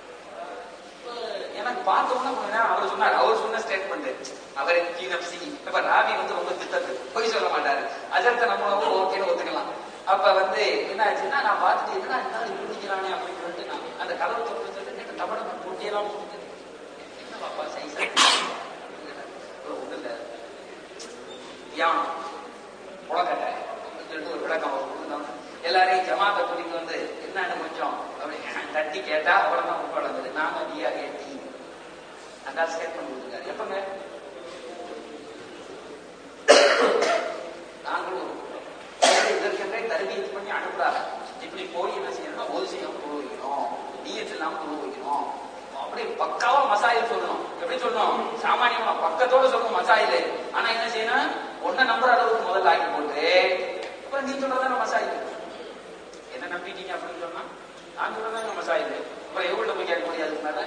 எனக்கு பார்த்தோம்னா கொஞ்ச நேரம் அவர் சொன்னார், அவர் சொன்ன ஸ்டேட்மெண்ட் அவரை கீனப்சி. இப்ப ராவி வந்து ரொம்ப திட்டத்து பொய் சொல்ல மாட்டாரு. அஜர்த்த நம்மளும் ஓகேன்னு ஒத்துக்கலாம். அப்ப வந்து என்ன ஆச்சுன்னா, நான் பார்த்துட்டு என்னடா இருந்தாலும் இப்படி நிக்கிறானே அப்படின்னு சொல்லிட்டு நான் அந்த கதவை தொட்டு சொல்லிட்டு தமிழக போட்டியெல்லாம் கொடுத்து என்ன பாப்பா சைஸா ஒண்ணு இல்ல தியானம் உலகட்டை சொல்லிட்டு ஒரு விளக்கம் கொடுத்தோம். எல்லாரையும் ஜமாத்தை கூட்டிட்டு வந்து என்னன்னு கொஞ்சம் அப்படி தட்டி கேட்டா அவ்வளவுதான் உட்காந்து நாம டிஆ ஏடி அந்த ஸ்டேட்மெண்ட் கொடுத்துருக்காரு. எப்பங்க நாங்களும் இதற்கென்றே தர்பியத்து பண்ணி அனுப்புறாங்க. இப்படி போய் என்ன செய்யணும்னா ஒரு செய்யாம தொழு வைக்கணும், நீயத்து இல்லாம தொழு வைக்கணும், அப்படி பக்காவா மசாயில் சொல்லணும். எப்படி சொல்லணும்? சாமானியமா பக்கத்தோட சொல்லணும் மசாயில். ஆனா என்ன செய்யணும், ஒன்ன நம்புற அளவுக்கு முதல்ல ஆக்கி போட்டு அப்புறம் நீ சொல்றதான மசாயில். என்ன நம்பிட்டீங்க அப்படின்னு சொன்னா நான் சொல்றதாங்க மசாயில். அப்புறம் எவ்வளவு போய் கேட்க முடியாது. மேல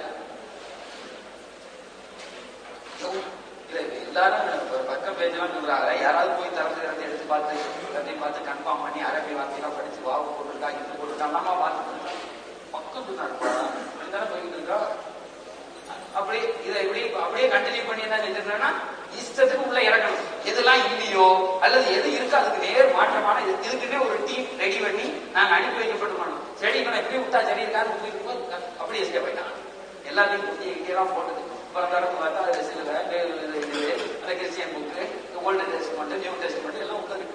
எல்லாரும் பக்கம் பேஜெல்லாம் சொல்றாங்க. யாராவது போய் திறந்து எடுத்து பார்த்து எல்லாத்தையும் பார்த்து கன்ஃபார்ம் பண்ணி அரபி வார்த்தையெல்லாம் படிச்சு வாவு போட்டுருக்கா இது போட்டுருக்கா நம்ம பார்த்து பக்கம் இருந்தாலும் போயிட்டு இருக்கா. அப்படி இதை இப்படி அப்படியே கண்டினியூ பண்ணி என்ன செஞ்சிருந்தேன்னா இஷ்டத்துக்கு உள்ள இறக்கணும். எதெல்லாம் இல்லையோ அல்லது எது இருக்கோ அதுக்கு நேர் மாற்றமான இதுக்குன்னே ஒரு டீம் ரெடி பண்ணி நாங்க அனுப்பி வைக்கப்பட்டுக்கணும். செடி இவனை எப்படி விட்டா சரி இருக்கான்னு அப்படியே செய்ய போயிட்டாங்க. எல்லாத்தையும் குத்தி எல்லாம் போட்டது. அப்புறம் தரப்பு பார்த்தா அது சில அந்த Christian book, old testament, new testament எல்லாம் உட்காந்து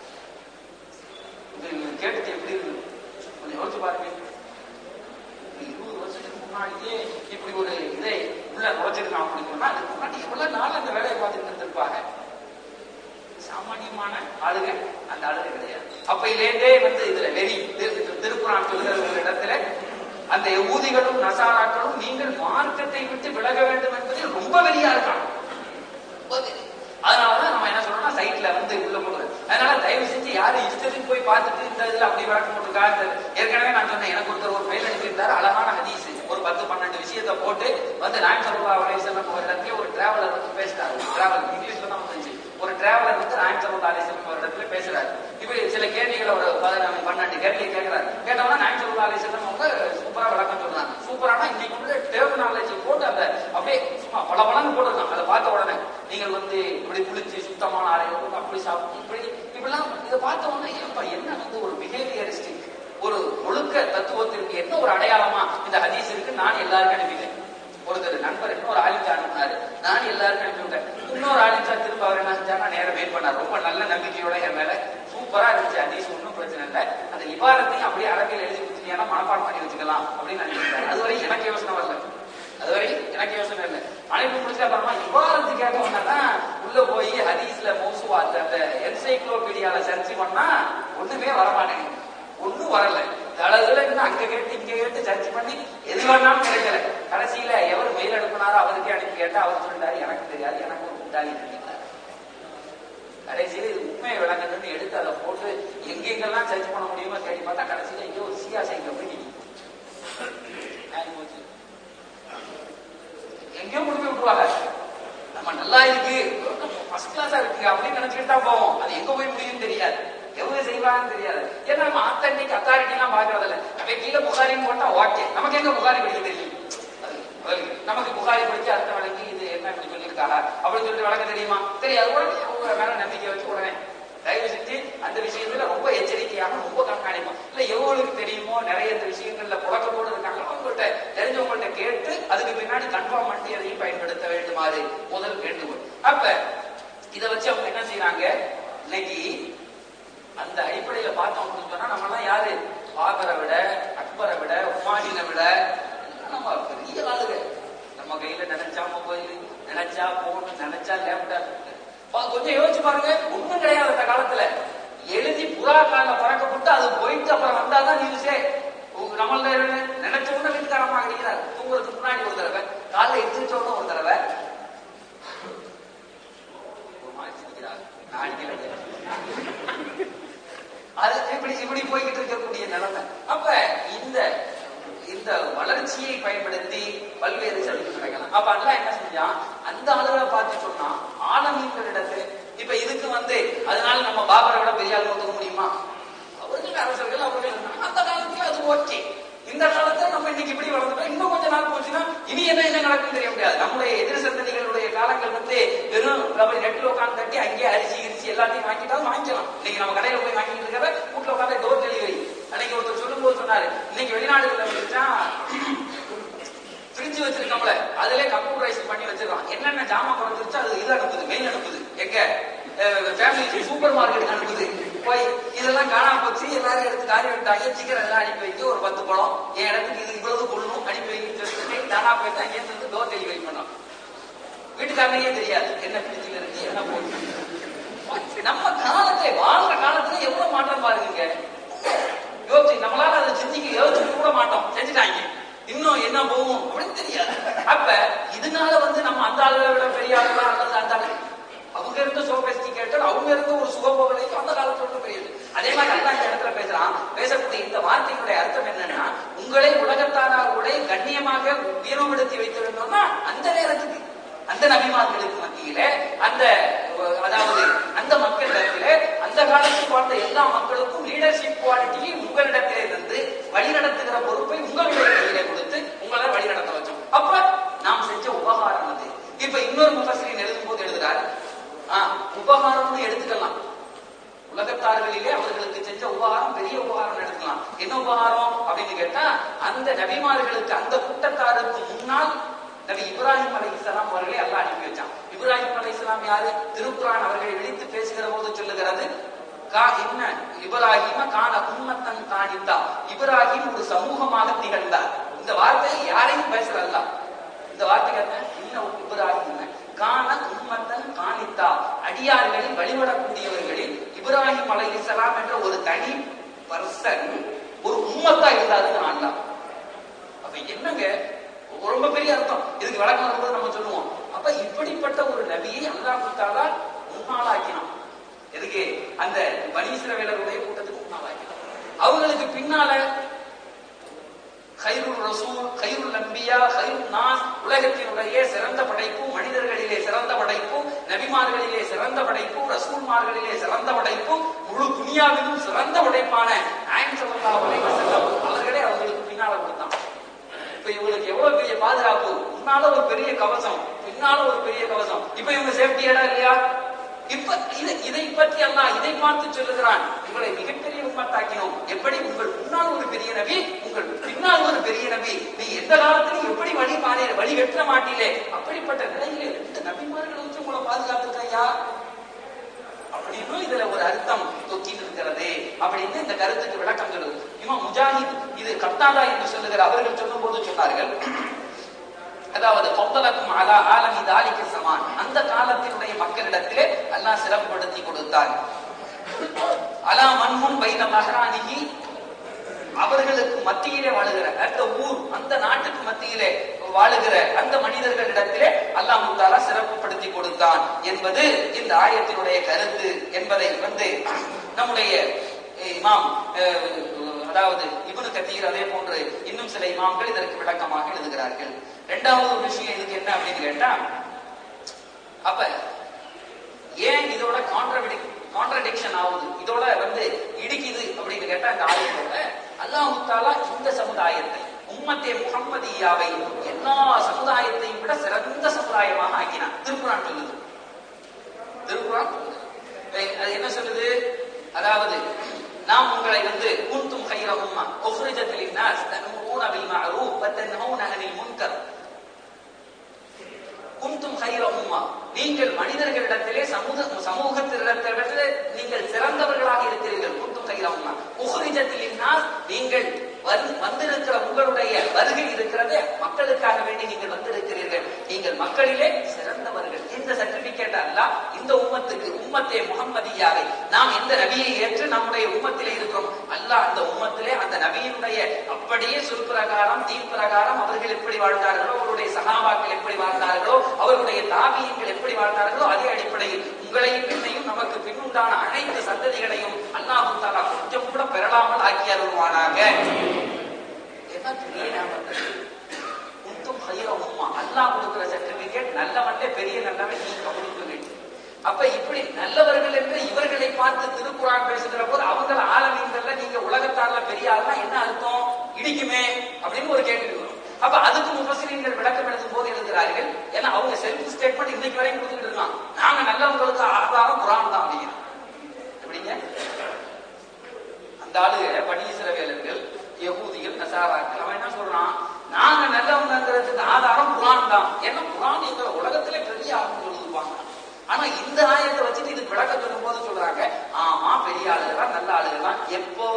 கேட்டுட்டு எப்படி இருக்கு கொஞ்சம் யோசிச்சு பாருங்க. 20 வருஷத்துக்கு முன்னாடியே இப்படி ஒரு இதை உள்ள நுழைச்சிருக்கான் அப்படின்னா அதுக்கு முன்னாடி எவ்வளவு நாள் அந்த வேலையை பார்த்துட்டு இருந்திருப்பாங்க. சாமானியமான ஆளுங்க அந்த ஆளுங்க கிடையாது. அப்பையிலேருந்தே வந்து இதுல வெறி திருக்குறான் சொல்கிற ஒரு இடத்துல அந்த யகூதிகளும் நசாராக்களும் நீங்கள் மார்க்கத்தை விட்டு விலக வேண்டும் என்பதில் ரொம்ப வெறியா இருக்காங்க. அதனாலதான் நம்ம என்ன சொல்றோம்னா சைட்ல வந்து உள்ள போடுறது. அதனால தயவு செஞ்சு யாரும் இஷ்டத்துக்கு போய் பார்த்துட்டு இந்த இதுல அப்படி வழக்கம் போட்டுருக்கா. ஏற்கனவே நான் சொன்னேன், எனக்கு ஒருத்தர் ஒரு மெயில் அனுப்பியிருந்தாரு, அழகான ஹதீஸ் ஒரு 10-12 விஷயத்த போட்டு வந்து நாயகம் ஸல்லல்லாஹு அலைஹி வஸல்லம் ஒரு இடத்துல ஒரு டிராவலர் வந்து பேசுறாரு. டிராவல் இங்கிலீஷ்ல தான் வந்துச்சு. ஒரு டிராவலர் வந்து நாயகம் ஸல்லல்லாஹு அலைஹி வஸல்லம் ஒரு இடத்துல பேசுறாரு. இப்படி சில கேள்விகளை 12 கேள்வி கேட்கிறாரு. கேட்டவனா நாயகம் ஸல்லல்லாஹு அலைஹி வஸல்லம் அவங்க சூப்பரா விளக்கம் சொல்றாங்க. சூப்பரானா இன்னைக்கு வந்து டெர்மினாலஜி போட்டு அந்த அப்படியே சும்மா பலபலன்னு போட்டுருக்காங்க. அதை பார்த்த உடனே நீங்கள் வந்து இப்படி குளிச்சு சுத்தமான ஆடையோடு அப்படி சாப்பிட்டு இப்படிலாம் இதை பார்த்த உடனே என்ன வந்து ஒரு பிஹேவியரிஸ்டிக் ஒரு ஒழுக்க தத்துவத்திற்கு என்ன ஒரு அடையாளமா இந்த ஹதீஸ் இருக்கு. நான் எல்லாருக்கும் அனுப்பிட்டேன். ஒருத்தர் நண்பர் இன்னொரு ஆலிம்சா அனுப்பினாரு, நான் எல்லாருக்கும் அனுப்பிவிட்டேன். இன்னொரு ஆலிம்சா திரும்ப அவர் என்ன செஞ்சாருன்னா நேரம் வெயிட் பண்ணார். ரொம்ப நல்ல நம்பிக்கையோட என் மேல சூப்பரா இருந்துச்சு ஹதீஸ், ஒன்றும் பிரச்சனை இல்லை, அந்த இபாரத்தையும் அப்படியே அரபியில் எழுதி கொடுத்துட்டீங்கன்னா மனப்பாடம் பண்ணி வச்சுக்கலாம் அப்படின்னு நினைச்சிருக்காரு. அதுவரை எனக்கு யோசனை வரல, அதுவரை எனக்கு யோசனை இல்லை. அனுப்பி முடிச்ச அப்புறமா இபாரத்து கேட்டோம்னா உள்ள போய் ஹதீஸ்ல மௌசுவா அந்த என்சைக்ளோபீடியால சர்ச் பண்ணா ஒண்ணுமே வரமாட்டேங்குது, ஒன்னும் வரல. தளவுல அங்க கேட்டு இங்க கேட்டு சர்ச் பண்ணி எது வேணாலும் கிடைக்கல. கடைசியில எவர் மெயில் அனுப்பினாரோ அவருக்கே அனுப்பி கேட்டா அவர் சொல்லிட்டாரு எனக்கு தெரியாது, எனக்கு ஒரு முட்டாளி நினைக்கிறார். கடைசியில இது உண்மையை விளங்கணும்னு எடுத்து அதை போட்டு எங்கெங்கெல்லாம் சர்ச் பண்ண முடியுமோ தேடி பார்த்தா கடைசியில இங்கே ஒரு சியா சைக்கிள் போய் போச்சு. எங்கேயோ கொண்டு போய் விட்டுருவாங்க. நம்ம நல்லா இருக்கு ஃபர்ஸ்ட் கிளாஸா இருக்கு அப்படின்னு நினைச்சுக்கிட்டு தான் போவோம். அது எங்க போய் முடியும்னு தெரியாது, எவ்வளவு செய்வாங்கன்னு தெரியாது. ஏன்னா நம்ம ஆத்தன்டிக் அத்தாரிட்டி எல்லாம் பாக்குறது இல்ல. நம்ம கீழே புகாரின்னு போட்டா ஓகே, நமக்கு எங்க புகாரி படிக்க தெரியும்? நமக்கு புகாரி படிச்சு அடுத்த வழங்கி இது என்ன இப்படி சொல்லியிருக்காங்க அப்படின்னு சொல்லிட்டு வழங்க தெரியுமா? தெரியாது. உடனே அவங்க மேல நம்பிக்கை வச்சு உடனே தயவு செஞ்சு அந்த விஷயத்துல ரொம்ப எச்சரிக்கையாக ரொம்ப கண்காணிப்போம். இல்ல எவ்வளவுக்கு தெரியுமோ நிறைய இந்த விஷயங்கள்ல புழக்கத்தோடு இருக்காங்க அவங்கள்ட்ட தெரிஞ்சவங்கள்ட்ட கேட்டு அதுக்கு பின்னாடி கன்ஃபார்ம் பண்ணி அதையும் பயன்படுத்த வேண்டுமாறு முதல் வேண்டுகோள். அப்ப இதை வச்சு அவங்க என்ன செய்யறாங்க, இன்னைக்கு அந்த அடிப்படையில பார்த்தோம் அப்படின்னு சொன்னா நம்ம எல்லாம் யாரு, பாபரை விட அக்பரை விட உமாயினை விட நம்ம பெரிய ஆளுங்க. நம்ம கையில நினைச்சா மொபைல், நினைச்சா போன், நினைச்சா லேப்டாப். கொஞ்சம் யோசிச்சு பாருங்க, ஒண்ணும் கிடையாது அந்த காலத்துல. எழுதி புறா கால பறக்கப்பட்டு அது போயிட்டு அப்புறம் வந்தாதான் நியூஸே. நம்மள நினைச்ச உடனே வீட்டுக்காரமா கிடைக்கிறார். தூங்குறதுக்கு முன்னாடி ஒரு தடவை, காலைல எதிர்ச்ச உடனே ஒரு தடவை அது இப்படி போய்கிட்டு இருக்கக்கூடிய நிலைமை. அப்ப இந்த வளர்ச்சியை பயன்படுத்தி பல்வேறு செலவு கிடைக்கலாம். அப்ப அல்லாஹ் என்ன செஞ்சான், அந்த அளவை பார்த்து சொன்னா ஆலமீன்களிடத்து இப்ப இதுக்கு வந்து அதனால நம்ம பாபரை விட பெரிய ஆள் ஒத்துக்க முடியுமா? அவர்கள் அரசர்கள் அவர்கள் இருந்தாங்க அந்த காலத்துல, அது ஓகே. இந்த காலத்துல நம்ம இன்னைக்கு இப்படி வளர்ந்துட்டோம், இன்னும் கொஞ்ச நாள் போச்சுன்னா இனி என்ன நடக்கும் தெரிய முடியாது. நம்முடைய எதிர் சந்ததிகளுடைய காலங்கள் வந்து வெறும் நெட்ல உட்காந்து தட்டி அங்கேயே அரிசி கிரிசி எல்லாத்தையும் வாங்கிட்டாலும் வாங்கிக்கலாம். இன்னைக்கு நம்ம கடையில போய் வாங்கிட்டு இருக்கிறத வீட்டுல உட்காந்து டோர் டெலிவரி. அன்னைக்கு ஒருத்தர் சொல்லும் போது சொன்னாரு, இன்னைக்கு வெளிநாடுகள்ல வந்துச்சா பிரிட்ஜ் வச்சிருக்கோம்ல அதுல கம்ப்யூட்டரைஸ் பண்ணி வச்சிருக்கான். என்னென்ன ஜாமான் குறைஞ்சிருச்சா அது இது அனுப்புது, மெயில் அனுப்புது, எங்க ஃபேமிலி சூப்பர் மார்க்கெட் அனுப்புது. போய் இதெல்லாம் காணாம போச்சு, எல்லாரும் எடுத்து காரி விட்டாங்க, சீக்கிரம் எல்லாம் அனுப்பி வைக்க, ஒரு 10 பழம் என் இடத்துக்கு இது இவ்வளவு கொள்ளணும் அனுப்பி வைக்க சொல்லிட்டு தானா போயிட்டு அங்கேருந்து வந்து டோர் டெலிவரி பண்ணோம். வீட்டுக்காரனையே தெரியாது என்ன பிரிட்ஜில் இருக்கு என்ன போட்டு. நம்ம காலத்தை வாழ்ற காலத்துல எவ்வளவு மாற்றம் பாருங்க. யோசிச்சு நம்மளால அதை செஞ்சுக்க யோசிச்சு கூட மாட்டோம், செஞ்சுட்டாங்க, இன்னும் என்ன போகும் அப்படின்னு தெரியாது. அப்ப இதனால வந்து நம்ம அந்த ஆளுகளை விட பெரிய ஆளுகளா அல்லது அந்த ஆளு அவங்க இருந்த சோபெஸ்டிகேட்டட், அவங்க இருந்த ஒரு சுகபோகலையும் அந்த காலத்தோட பெரியது. அதே மாதிரி அல்லா இந்த இடத்துல பேசக்கூடிய இந்த வார்த்தையினுடைய அர்த்தம் என்னன்னா, உங்களை உலகத்தாரோட கண்ணியமாக உயர்வுபடுத்தி வைத்திருந்தோம்னா அந்த நேரத்துக்கு அந்த நபிமார்களுக்கு மத்தியில அந்த அதாவது அந்த மக்களிடத்திலே அந்த காலத்தில் வாழ்ந்த எல்லா மக்களுக்கும் லீடர்ஷிப் குவாலிட்டியை உங்களிடத்திலே இருந்து வழிநடத்துகிற பொறுப்பை உங்களுடைய கையிலே கொடுத்து உங்களை வழிநடத்த வச்சோம். அப்ப நாம் செஞ்ச உபகாரம் அது. இப்ப இன்னொரு முஃபஸ்ஸிரீன் எழுதும் போது எழுதுறாரு, உபகாரம்னு எடுத்துக்கலாம். உலகத்தார்களிலே அவர்களுக்கு செஞ்ச உபகாரம் பெரிய உபகாரம் எடுத்துக்கலாம். என்ன உபகாரம் அப்படின்னு கேட்டா, அந்த நபிமார்களுக்கு அந்த கூட்டத்தாருக்கு முன்னால் நபி இப்ராஹிம் அலைஹிஸ்ஸலாம் அவர்களை அல்லாஹ் அனுப்பி வச்சான். இப்ராஹிம் அலைஹிஸ்ஸலாம் யாரு? திருக்குர்ஆன் அவர்களை விழித்து பேசுகிற போது சொல்லுகிறது, இப்ராஹிம கான உம்மத்தன் கானித்தா, இப்ராஹிம் ஒரு சமூகமாக திகழ்ந்தார். இந்த வார்த்தையை யாரையும் பேசுறல்ல, இந்த வார்த்தைக்கு என்ன? இப்ராஹிம் கான உம்மத்தன் கானித்தா, அடியார்களில் வழிபடக்கூடியவர்களில் இப்ராஹிம் அலைஹிஸ்ஸலாம் என்ற ஒரு தனி பர்சன் ஒரு உம்மத்தா இருந்தாருன்னு அல்லாஹ். அப்ப என்னங்க ரொம்ப பெரிய அர்த்தம். இதுக்கு விளக்கம் வரும்போது நம்ம சொல்லுவோம், அப்ப இப்படிப்பட்ட ஒரு நபியை அல்லாஹ் தஆலா முன்னாளாக்கினான். எதுக்கு? அந்த பனி இஸ்ரவேலருடைய கூட்டத்துக்கு முன்னாளாக்கினான். அவங்களுக்கு பின்னால கைருல் ரசூல், கைருல் அன்பியா, கைருல் நாஸ், உலகத்தினுடைய சிறந்த படைப்பு, மனிதர்களிலே சிறந்த படைப்பு, நபிமார்களிலே சிறந்த படைப்பு, ரசூல்மார்களிலே சிறந்த படைப்பு, முழு துனியாவிலும் சிறந்த உடைப்பான நாயகம் ஸல்லல்லாஹு அலைஹி வஸல்லம் அவர்களே அவங்களுக்கு பின்னால கொடுத்தான். இப்ப இவங்களுக்கு எவ்வளவு பெரிய பாதுகாப்பு, முன்னால ஒரு பெரிய கவசம், பின்னால ஒரு பெரிய கவசம். இப்ப இவங்க சேஃப்டியா இல்லையா? இப்ப இதை பற்றி அல்லாஹ் இதை பார்த்து சொல்லுகிறான், உங்களை மிகப்பெரிய உம்மத்தாக்கினோம். எப்படி உங்கள் முன்னால் ஒரு பெரிய நபி, உங்கள் பின்னால் ஒரு பெரிய நபி, நீ எந்த காலத்திலும் எப்படி வழி வெற்ற மாட்டீங்களே, அப்படிப்பட்ட நிலையிலே 2 நபிமார்களை வச்சு உங்களை பாதுகாத்துக்கையா அப்படின்னு இதுல ஒரு அர்த்தம் தொக்கிட்டு இருக்கிறது அப்படின்னு இந்த கருத்துக்கு விளக்கம் சொல்லுது. இமாம் முஜாஹித் இது கத்தாதா என்று சொல்லுகிற அவர்கள் சொல்லும் போது சொன்னார்கள், அதாவது ஃபضலக்கும் அலா ஆலமி தாலிக ஸமான், அந்த காலத்தினுடைய மக்களிடத்திலே அல்லாஹ் சிறப்புப்படுத்தி கொடுத்தார். அலா மன்ஹும் பைன மஹ்ரானிஹி, அவர்களுக்கு மத்தியிலே வாழுகிற அந்த ஊர், அந்த நாட்டுக்கு மத்தியிலே வாழுகிற அந்த மனிதர்களிடத்திலே அல்லாஹ் தஆலா சிறப்புப்படுத்தி கொடுத்தான் என்பது இந்த ஆயத்தினுடைய கருத்து என்பதை நம்முடைய இமாம் அதாவது இப்னு கதீர் அதே போன்று இன்னும் சில இமாம்கள் இதற்கு விளக்கமாக எழுதுகிறார்கள். இரண்டாவது ஒரு விஷயம் இதுக்கு என்ன அப்படின்னு கேட்டா, அப்ப ஏன் இதோட கான்ட்ரடிக்ஷன் ஆகுது, இதோட இடிக்குது அப்படின்னு கேட்டா, இந்த ஆயத்தோட அல்லாஹ் தஆலா இந்த சமுதாயத்தை உம்மத்தே முஹம்மதியாவை எல்லா சமுதாயத்தையும் விட சிறந்த சமுதாயமாக ஆக்கினான். திருக்குர்ஆன் சொல்லுது. திருக்குர்ஆன் அது என்ன சொல்லுது? அதாவது நாம் உங்களை குன்தும் கைர உம்மா உஃரிஜத் லின்னாஸ் தஅமுரூன பில் மஅரூஃப் வ தன்ஹவுன அனில் முன்கர். குன்தும் கைர உம்மா, நீங்கள் மனிதர்களிடத்திலே சமூகத்திலே நீங்கள் சிறந்தவர்களாக இருக்கிறீர்கள். குன்தும் கைர உம்மா உஃரிஜத் லின்னாஸ், நீங்கள் வந்திருக்கிற உங்களுடைய வருகை இருக்கிறதே மக்களுக்காக வேண்டி நீங்கள் வந்திருக்கிறீர்கள், நீங்கள் மக்களிலே சிறந்தவர்கள். இந்த சர்டிபிகேட் அல்லாஹ் இந்த உம்மத்துக்கு உம்மத்தே முஹம்மதியாவை நாம் எந்த நபியை ஏற்று நம்முடைய உம்மத்திலே இருக்கிறோம், அல்லாஹ் அந்த உம்மத்திலே அந்த நபியினுடைய அப்படியே சொல் பிரகாரம் தீன் பிரகாரம் அவர்கள் எப்படி வாழ்ந்தார்களோ, அவருடைய சஹாபாக்கள் எப்படி வாழ்ந்தார்களோ, அவர்களுடைய தாபியீன்கள் எப்படி வாழ்ந்தார்களோ, அதே அடிப்படையில் உங்களையும் என்னையும் நமக்கு பின்னுண்டான அனைத்து சந்ததிகளையும் அல்லாஹ் தஆலா கொஞ்சம் கூட பெறலாமல் ஆக்கி அருள்வானாக. அல்லாஹ் கொடுக்கிற சர்டிபிகேட் நல்லவன்ல பெரிய நல்லவன் நீ கவனிக்க. அப்ப இப்படி நல்லவர்கள் என்று இவர்களை பார்த்து திருக்குர்ஆன் பேசுகிற போது அவங்க ஆலமீன்கள்ல நீங்க உலகத்தார்ல பெரிய ஆள்னா என்ன அர்த்தம், இடிக்குமே அப்படின்னு ஒரு கேள்வி வரும். அப்ப அதுக்கு முஃபஸ்ஸிரீன்கள் விளக்கம் எழுதும் போது எழுதுகிறார்கள், ஏன்னா அவங்க செல்ஃப் ஸ்டேட்மெண்ட் இன்னைக்கு வரைக்கும் கொடுத்துட்டு இருக்காங்க, நாங்க நல்லவங்களுக்கு ஆதாரம் குர்ஆன் தான் அப்படிங்கிறாங்க. எப்படிங்க அந்த ஆளுக பனி இஸ்ரவேலர்கள் யகூதிகள் நசாராக்கள் அவன் என்ன சொல்றான், நாங்க நல்லவங்கிறதுக்கு ஆதாரம் குர்ஆன் தான், ஏன்னா குர்ஆன் எங்க உலகத்திலே பெரிய ஆளுங்க சொல்லுவாங்க. ஆனா இந்த ஆயத்தை வச்சுட்டு இதுக்கு விளக்கம் சொல்லும் போது சொல்றாங்க, ஆமா பெரிய ஆளுகள் நல்ல ஆளுகள் தான். எப்போ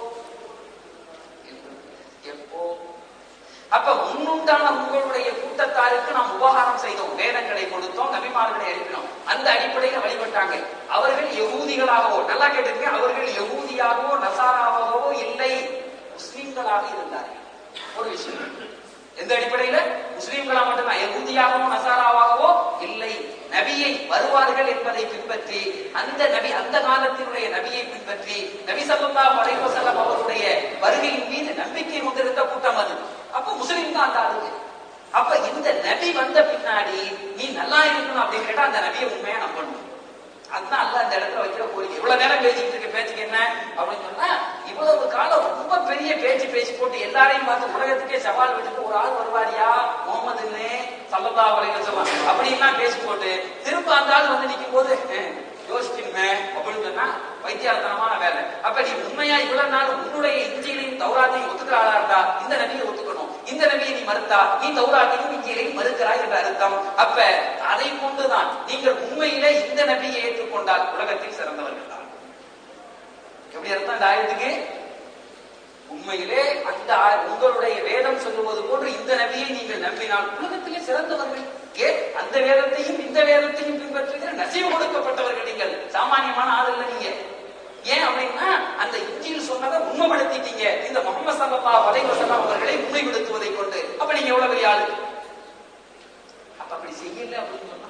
அப்ப முன்னுண்டான உங்களுடைய கூட்டத்தாருக்கு நாம் உபகாரம் செய்தோம், வேதங்களை கொடுத்தோம், நபிமார்களை அனுப்பினோம், அந்த அடிப்படையில் வழிபட்டாங்க. அவர்கள் யகூதிகளாகவோ, நல்லா கேட்டுங்க, அவர்கள் யகூதியாகவோ நசாராகவோ இல்லை, முஸ்லிம்களாக இருந்தார்கள். ஒரு விஷயம், எந்த அடிப்படையில முஸ்லிம்களா மட்டும்தான், யகூதியாகவோ நசாராவாகவோ இல்லை. நபியை வருவார்கள் என்பதை பின்பற்றி அந்த நபி அந்த காலத்தினுடைய நபியை பின்பற்றி நபி ஸல்லல்லாஹு அலைஹி வஸல்லம் அவருடைய வருகையின் மீது நம்பிக்கை கொண்டிருந்த கூட்டம் அது. அப்ப முஸ்லிம் தான் அந்த ஆளுங்க. அப்ப இந்த நபி வந்த பின்னாடி நீ நல்லா இருக்கணும் அப்படின்னு கேட்டா அந்த நபியை உண்மையா நம்பணும். அதுதான் அல்லாஹ் இந்த இடத்துல வைக்கிற கோரிக்கை. இவ்வளவு நேரம் பேசிட்டு இருக்க பேச்சுக்கு என்ன அப்படின்னு சொன்னா, இவ்வளவு காலம் ரொம்ப பெரிய பேசி போட்டு எல்லாரையும் பார்த்து உலகத்துக்கே சவால் வச்சுட்டு ஒரு ஆள் வருவாரியா முகமதுன்னு ஸல்லல்லாஹு அலைஹி வஸல்லம் அப்படின்லாம் பேசி போட்டு திரும்ப அந்த ஆள் நிற்கும் போது யோசிக்கணுமே அப்படின்னு சொன்னா வைத்தியார்த்தனமான வேலை. அப்ப நீ உண்மையா இவ்வளவு நாள் உன்னுடைய இஞ்சியிலையும் தௌராத்தையும் ஒத்துக்கிற ஆளா இருந்தா இந்த நபியை ஒத்துக்கணும், இந்த நபியை நீ மறுத்தா நீ தௌராத்தையும் இஞ்சியிலையும் மறுக்கிறாய் என்ற அர்த்தம். அப்ப அதை கொண்டுதான் நீங்கள் உண்மையிலே இந்த நபியை ஏற்றுக்கொண்டால் உலகத்தில் சிறந்தவர்கள் தான். எப்படி அர்த்தம் இந்த ஆயத்துக்கு? உண்மையிலே அந்த உங்களுடைய வேதம் சொல்லுவது போன்று இந்த நபியை நீங்கள் நம்பினால் உலகத்திலே சிறந்தவர்கள். ஏன் அந்த வேதத்தையும் இந்த வேதத்தையும் பின்பற்றுகிற நசீவு கொடுக்கப்பட்டவர்கள் நீங்கள், சாமானியமான ஆள் இல்ல நீங்க. ஏன் அப்படின்னா அந்த இஞ்சியில் சொன்னதை உண்மைப்படுத்திட்டீங்க இந்த முஹம்மது ஸல்லல்லாஹு அலைஹி வஸல்லம் அவர்களை உண்மைப்படுத்துவதை கொண்டு. அப்ப நீங்க எவ்வளவு பெரிய ஆளு. அப்ப அப்படி செய்யல அப்படின்னு சொன்னா,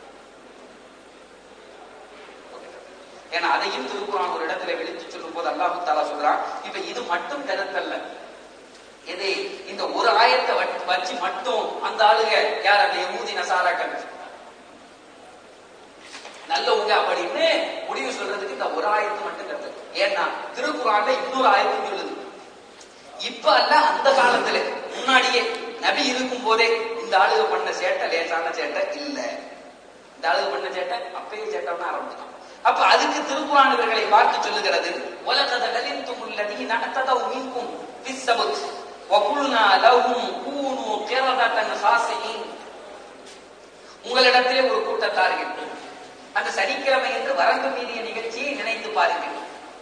ஏன்னா அதையும் திருக்குர்ஆன் ஒரு இடத்துல வெளிச்சு சொல்லும் போது அல்லாஹ் தஆலா சொல்றான், இப்ப இது மட்டும் கருத்தல்ல, எது இந்த ஒரு ஆயத்தை வச்சு மட்டும் அந்த ஆளுங்க யார், அந்த யகூதி நசாராக்கள் நல்லவங்க அப்படின்னு முடிவு சொல்றதுக்கு இந்த ஒரு ஆயத்து மட்டும் கருத்து. ஏன்னா திருக்குறான்ல இன்னொரு ஆயத்தும் சொல்லுது. இப்ப அல்ல, அந்த காலத்துல முன்னாடியே நபி இருக்கும் போதே இந்த ஆளுக பண்ண சேட்டை லேசான சேட்டை இல்ல. இந்த ஆளுக பண்ண சேட்டை அப்பயே சேட்டம்னு ஆரம்பிச்சிட்டான். அப்ப அதுக்கு திருக்குறான் இவர்களை பார்த்து சொல்லுகிறது, வலகத லலிந்துமுல்லதீன அத்ததவு மின்கும் ஃபிஸ்ஸபத் வகுல்னா லஹும் கூனு கிரததன் ஹாஸியின். உங்களிடத்திலே ஒரு கூட்டத்தார்கள் அந்த சனிக்கிழமை என்று வரம்பு மீறிய நிகழ்ச்சியை நினைத்து பாருங்கள்.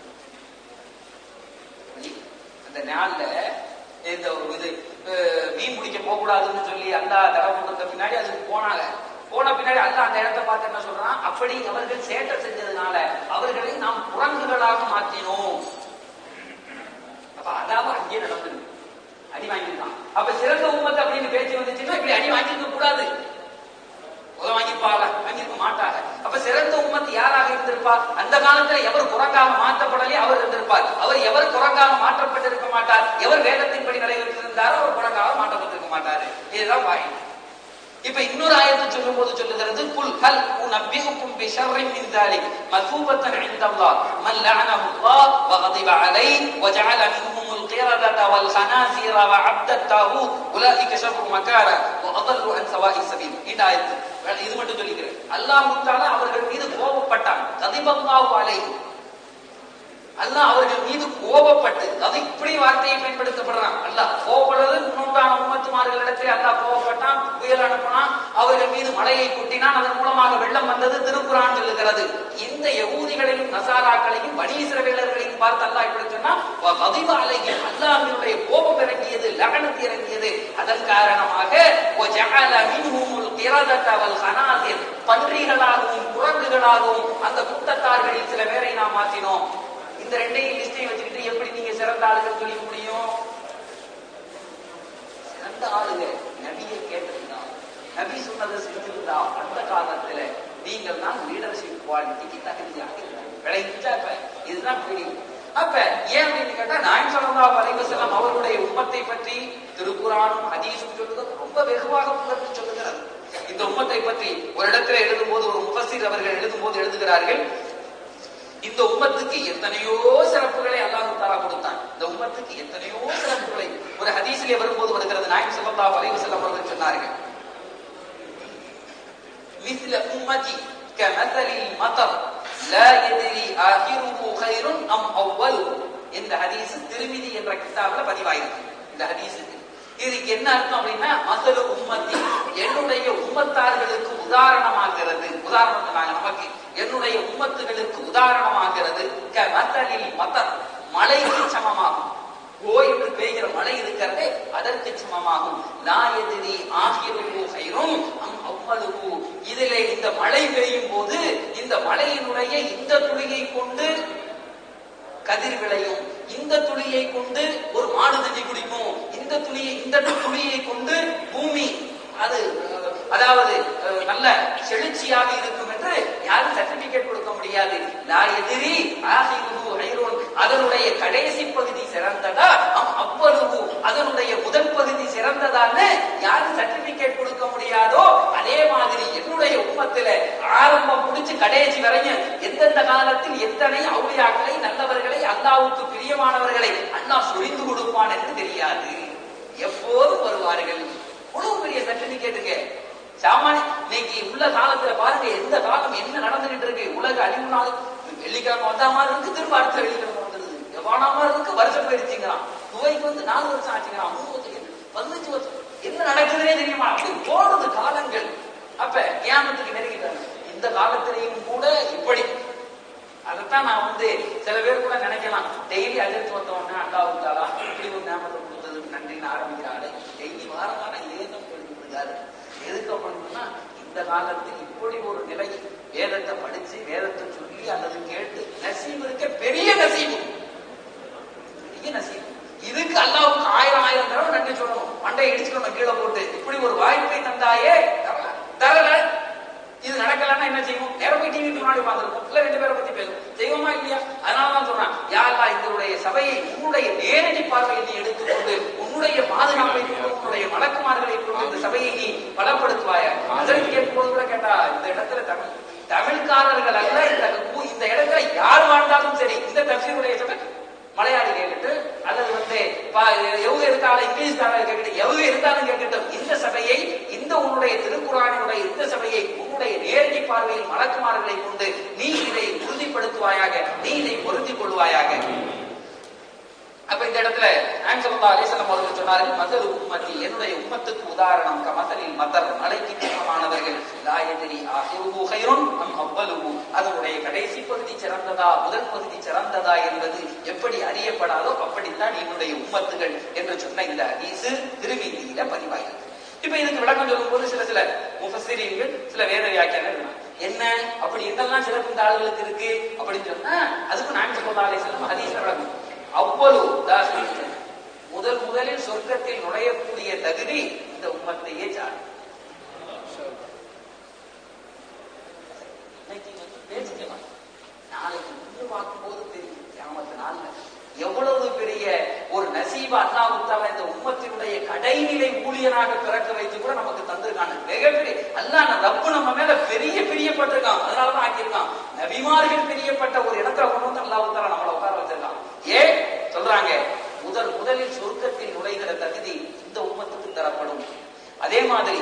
அந்த நாள்ல இந்த இது மீன் பிடிக்க போக கூடாதுன்னு சொல்லி அல்லா தடை கொடுத்த பின்னாடி அதுக்கு போனாங்க. போன பின்னாடி அல்லா அந்த இடத்தை பார்த்து என்ன சொல்றான், அப்படி அவர்கள் சேட்டை செஞ்சதுனால அவர்களை நாம் குரங்குகளாக மாற்றினோம். அப்ப அதாவது அங்கே நடந்தது, அடி வாங்கிருக்கான். அப்ப சிறந்த உம்மத்து அப்படின்னு பேச்சு வந்துச்சுன்னா இப்படி அடி வாங்கிருக்க கூடாது, வாங்கிருப்பாங்க, வாங்கிருக்க மாட்டாங்க. அப்ப சிறந்த உம்மத்து யாராக இருந்திருப்பார்? அந்த காலத்துல எவர் குரங்காக மாற்றப்படலே அவர் இருந்திருப்பார். அவர் எவர் குரங்காக மாற்றப்பட்டிருக்க மாட்டார். எவர் வேதத்தின்படி நிறைவேற்றிருந்தாரோ அவர் குரங்காக மாற்றப்பட்டிருக்க மாட்டாரு. இதுதான் பாயிண்ட். இப்ப இன்னொரு ஆயத்தை சொல்லும் போது சொல்லுகிறது, குல் ஹல் உனபிஹுக்கும் பிஷர்ரின் மின் ذلك مثوبة عند الله من لعنه الله وغضب عليه وجعل منهم القردة والخنازير وعبد الطاغوت اولئك شر مكانا واضل عن سواء السبيل. இந்த ஆயத்து இது மட்டும் சொல்லிக்கிறேன். அல்லாஹ் தஆலா அவர்கள் மீது கோபப்பட்டான். கதிபல்லாஹு அலைஹி, அல்லாஹ் அவர்கள் மீது கோபப்பட்டு, அது இப்படி வார்த்தையை பயன்படுத்தப்படுறான். அல்லாஹ் கோபப்படுறது முன்னோட்டான உம்மத்துமார்களிடத்தில் அல்லாஹ் கோபப்பட்டான், புயல் அனுப்பினான், அவர்கள் மீது மழையை கொட்டினான், அதன் மூலமாக வெள்ளம் வந்தது. திருக்குரான் சொல்லுகிறது. இந்த யகூதிகளையும் நசாராக்களையும் பனி இஸ்ரவேலர்களையும் பார்த்து அல்லாஹ் இப்படி சொன்னா, கதிப அலைஹி, அல்லாஹ்வினுடைய கோபம் இறங்கியது, லஅனத் இறங்கியது. அதன் காரணமாக வஜஅல மின்ஹுமுல் கிரதத வல் ஹனாசிர், பன்றிகளாகவும் குரங்குகளாகவும் அந்த கூட்டத்தார்களில் சில பேரை நாம் மாற்றினோம். இந்த ரெண்டையும் லிஸ்டையும் வச்சுக்கிட்டு எப்படி நீங்க சிறந்த ஆளுகள் சொல்லிக்க முடியும்? சிறந்த ஆளுங்க நபியை கேட்டிருந்தா, நபி சொன்னதை செஞ்சிருந்தா அந்த காலத்துல நீங்கள் தான் லீடர்ஷிப் குவாலிட்டிக்கு தகுதியாக இருந்தாங்க. இதுதான் புரியும். அப்ப ஏன் அப்படின்னு கேட்டா, நாயகம் ஸல்லல்லாஹு அலைஹி வஸல்லம் அவர்களுடைய உம்மத்தை பற்றி திருக்குரானும் ஹதீஸும் சொல்லுவது ரொம்ப வெகுவாக புகழ்ந்து சொல்லுகிறது. இந்த உம்மத்தை பற்றி ஒரு இடத்துல எழுதும் போது, ஒரு முஃபஸ்ஸிர் அவர்கள் எழுதும் போது எழுதுகிறார்கள், இந்த உம்மத்துக்கு எத்தனையோ சிறப்புகளை அல்லாஹ் தஆலா கொடுத்தான். இந்த உம்மத்துக்கு எத்தனையோ சிறப்புகளை ஒரு ஹதீஸிலே வரும்போது வருகிறது. நாயகம் ஸல்லல்லாஹு அலைஹி வஸல்லம் அவர்கள் சொன்னார்கள், மிஸ்ல உம்மதி கமஸலில் மதர் லா யத்ரி ஆகிருஹு கைருன் அம் அவ்வலுஹு. இந்த ஹதீஸ் திர்மிதி என்ற கிதாபில் பதிவாயிருக்கு. இந்த ஹதீஸுக்கு இதுக்கு என்ன அர்த்தம் அப்படின்னா, மஸலு உம்மத்தி, என்னுடைய உம்மத்தார்களுக்கு உதாரணமாகிறது. உதாரணம் சொன்னாங்க நமக்கு, என்னுடைய உம்மத்துகளுக்கு உதாரணமாகிறது. கமஸலில் மதர், மழைக்கு சமமாகும். ஓ என்று பெய்கிற மழை இருக்கிறதே அதற்கு சமமாகும். லா யத்ரி ஆகிருஹு கைருன் அம் அவ்வலுஹு. இதிலே இந்த மழை பெய்யும் போது இந்த மழையினுடைய இந்த துளியை கொண்டு கதிர் விளையும், இந்த துளியை கொண்டு ஒரு மாடு தண்ணி குடிக்கும், இந்த துளியை கொண்டு பூமி அது அதாவது நல்ல செழுச்சியாக இருக்கும் என்று யாரும் சர்டிபிகேட் கொடுக்க முடியாது. லா யத்ரி ஆகிருஹு கைருன், அதனுடைய கடைசி பகுதி சிறந்ததா அம் அவ்வலுஹு, அதனுடைய முதல் பகுதி சிறந்ததான்னு யாரும் சர்டிபிகேட் கொடுக்க முடியாதோ, அதே மாதிரி என்னுடைய உம்மத்தில ஆரம்பம் முடிச்சு கடைசி வரையும் எந்தெந்த காலத்தில் எத்தனை அவுலியாக்களை, நல்லவர்களை, அல்லாஹ்வுக்கு பிரியமானவர்களை அல்லாஹ் சொரிந்து கொடுப்பான் என்று தெரியாது. எப்போது வருவார்கள். இவ்வளவு பெரிய சர்டிபிகேட்டுங்க. சாமானிய இன்னைக்கு உள்ள காலத்துல பாருங்க, எந்த காலம் என்ன நடந்துகிட்டு இருக்கு. உலக அழிவு நாள் வெள்ளிக்கிழமை வந்தா மாதிரி இருக்கு, திரும்ப அடுத்த வெள்ளிக்கிழமை வந்துருது. எவானா மாதிரி இருக்கு, வருஷம் போயிடுச்சுங்கிறான். துவைக்கு வந்து 4 வருஷம் ஆச்சுங்கிறான், 3 வருஷம், 15 வருஷம். என்ன நடக்குதுன்னே தெரியுமா? அப்படி போனது காலங்கள். அப்ப கியாமத்துக்கு நெருங்கிட்டாங்க. இந்த காலத்திலையும் கூட இப்படி. அதைத்தான் நான் வந்து சில பேர் கூட நினைக்கலாம், டெய்லி அஜித் வந்தவொடனே அல்லாஹ் தஆலா இப்படி ஒரு ஞாபகத்தை கொடுத்ததுக்கு நன்றின்னு ஆரம்பிக்கிறாரு. டெய்லி வாரமான இதே தான் போயிருக்காரு. எதுக்கு அப்படின்னா, இந்த காலத்தில் இப்படி ஒரு நிலை, வேதத்தை படிச்சு வேதத்தை சொல்லி அல்லது கேட்டு நசீபு இருக்க பெரிய நசீபு, பெரிய நசீபு. இதுக்கு அல்லாஹ்வுக்கு 1000 தடவை நன்றி சொல்லணும், மண்டையை இடிச்சுக்கணும் கீழே போட்டு. இப்படி ஒரு வாய்ப்பை தந்தாயே தரல. இது நடக்கலன்னா என்ன செய்வோம்? நேரம் போய் டிவி முன்னாடி உட்கார்ந்திருப்போம், இல்ல 2 பேரை பத்தி பேசுவோம். செய்வோமா இல்லையா? அதனாலதான் சொல்றான், யா அல்லாஹ் இதனுடைய சபையை உன்னுடைய நேரடி பார்வையை நீ எடுத்துக்கொண்டு, உன்னுடைய பாதுகாப்பை கொண்டு, உன்னுடைய மலக்குமார்களை கொண்டு இந்த சபையை நீ பலப்படுத்துவாய. அதற்கு கேட்கும் போது கூட கேட்டா, இந்த இடத்துல தமிழ்காரர்கள் அல்ல. இந்த இடத்துல யார் வாழ்ந்தாலும் சரி இந்த தப்சீருடைய சபை மலையாளி கேட்கட்டு அல்லது எவ்வளவு இருந்தாலும் இங்கிலீஷ்காரர்கள் கேட்கட்டும், எவ்வளவு இருந்தாலும் கேட்கட்டும், இந்த சபையை, இந்த உன்னுடைய திருக்குறானுடைய இந்த சபையை உன்னுடைய நேரடி பார்வையில் மலக்குமார்களை கொண்டு நீ இதை உறுதிப்படுத்துவாயாக, நீ இதை பொருத்திக் கொள்வாயாக. அப்ப இந்த இடத்துல நாயகம் ஸல்லல்லாஹு அலைஹி வஸல்லம் அவர்கள் சொன்னார்கள், மதரு உம்மத்தி, என்னுடைய உம்மத்துக்கு உதாரணம் கமதலில் மதர், மலைக்கு சமமானவர்கள், லா யத்ரி ஆஹிருஹு கைருன் அம் அவ்வலுஹு, அதனுடைய கடைசி பகுதி சிறந்ததா முதல் பகுதி சிறந்ததா என்பது எப்படி அறியப்படாதோ அப்படித்தான் என்னுடைய உம்மத்துகள் என்று சொன்ன இந்த ஹதீஸ் திருமீதியில பதிவாகிறது. இப்ப இதுக்கு விளக்கம் சொல்லும் போது சில முஃபஸ்ஸிரீன்கள் சில வேத வியாக்கியானங்கள் என்ன அப்படி என்னெல்லாம் சிறப்பு இந்த ஆளுகளுக்கு இருக்கு அப்படின்னு சொன்னா அதுக்கு நாயகம் ஸல்லல்லாஹு அலைஹி வஸல்லம் ஹதீஸ்ல விளக்கம். அவ்வளவு முதலில் சொர்க்கத்தில் நுழையக்கூடிய தகுதி இந்த உம்மத்தையே சாரும். பேசிக்கலாம், நாளைக்கு முன்பு பார்க்கும் போது தெரியும் கியாமத் நாள்ல எவ்வளவு பெரிய ஒரு நசீபா அல்லாஹ் தஆலா இந்த உம்மத்தினுடைய கடைநிலை ஊழியனாக பிறக்க வைத்து கூட நமக்கு தந்திருக்காங்க. மிகப்பெரிய அல்லாஹ் ரப்பு நம்ம மேல பெரிய பிரியப்பட்டிருக்கான், அதனாலதான் ஆக்கியிருக்கான். நபிமார்கள் பிரியப்பட்ட ஒரு இடத்துல கொண்டு வந்து அல்லாஹ் தஆலா நம்மளை உட்கார வச்சிருக்கான். ஏன் சொல்றாங்க, முதலில் சொர்க்கத்தில் நுழைகிற தகுதி இந்த உம்மத்துக்கு தரப்படும். அதே மாதிரி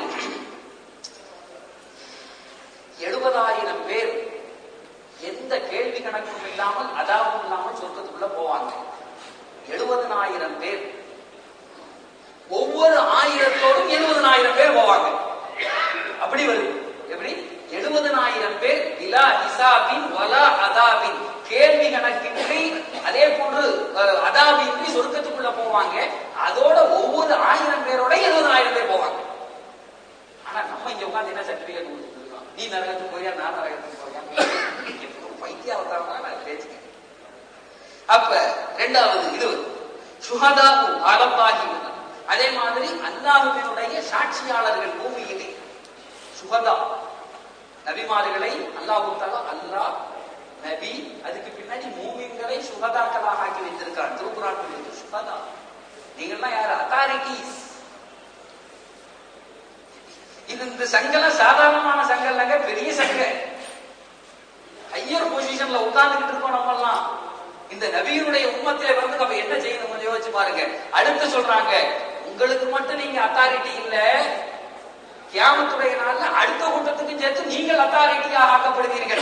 70,000 பேர் எந்த கேள்வி கணக்கும் இல்லாமல் அதாவும் இல்லாமல் சொர்க்கத்துக்குள்ள போவாங்க. 70,000 பேர், ஒவ்வொரு 1000தோடும் 70,000 பேர் போவாங்க. அப்படி வருது. எப்படி 70,000 பேர் இலா ஹிசாபின் வலா அதாபின், கேள்வி கணக்கின்றி அதே போன்று அதாபின்றி சொர்க்கத்துக்குள்ள போவாங்க. அதோட ஒவ்வொரு 1000 பேரோட 70,000 பேர் போவாங்க. ஆனா நம்ம இங்க உட்காந்து என்ன சர்டிபிகேட் கொடுத்துட்டு இருக்கோம், நீ நரகத்துக்கு போறியா நான் நரகத்துக்கு போறியா, பைத்தியாவதாரமா நான் பேசுகிறேன். அப்ப இரண்டாவது இது சுஹதாஉ அலல்லாஹி, அதே மாதிரி அல்லாஹ்வினுடைய சாட்சியாளர்கள் பூமியிலே சுஹதா, நபிமார்களை அல்லாஹ் தஆலா அல்லாஹ் நபி அதுக்கு பின்னாடி மூமின்களை சுஹதாக்களாக ஆக்கி வைத்திருக்கிறார். திருக்குர்ஆன் சொல்லுது சுஹதா, நீங்கள்லாம் யாரு, அத்தாரிட்டிஸ். இந்த சங்கெல்லாம் சாதாரணமான சங்கல்ல, பெரிய சங்க, ஹையர் பொசிஷன்ல உட்கார்ந்துகிட்டு இருக்கோம் நம்ம எல்லாம். இந்த நபியினுடைய உம்மத்திலே வந்து நம்ம என்ன செய்யணும் கொஞ்சம் யோசிச்சு பாருங்க. அடுத்து சொல்றாங்க, உங்களுக்கு மட்டும் நீங்க அத்தாரிட்டி இல்ல, கியாமத்துடைய நாள்ல அடுத்த கூட்டத்துக்கும் சேர்த்து நீங்கள் அத்தாரிட்டியாக ஆக்கப்படுவீர்கள்.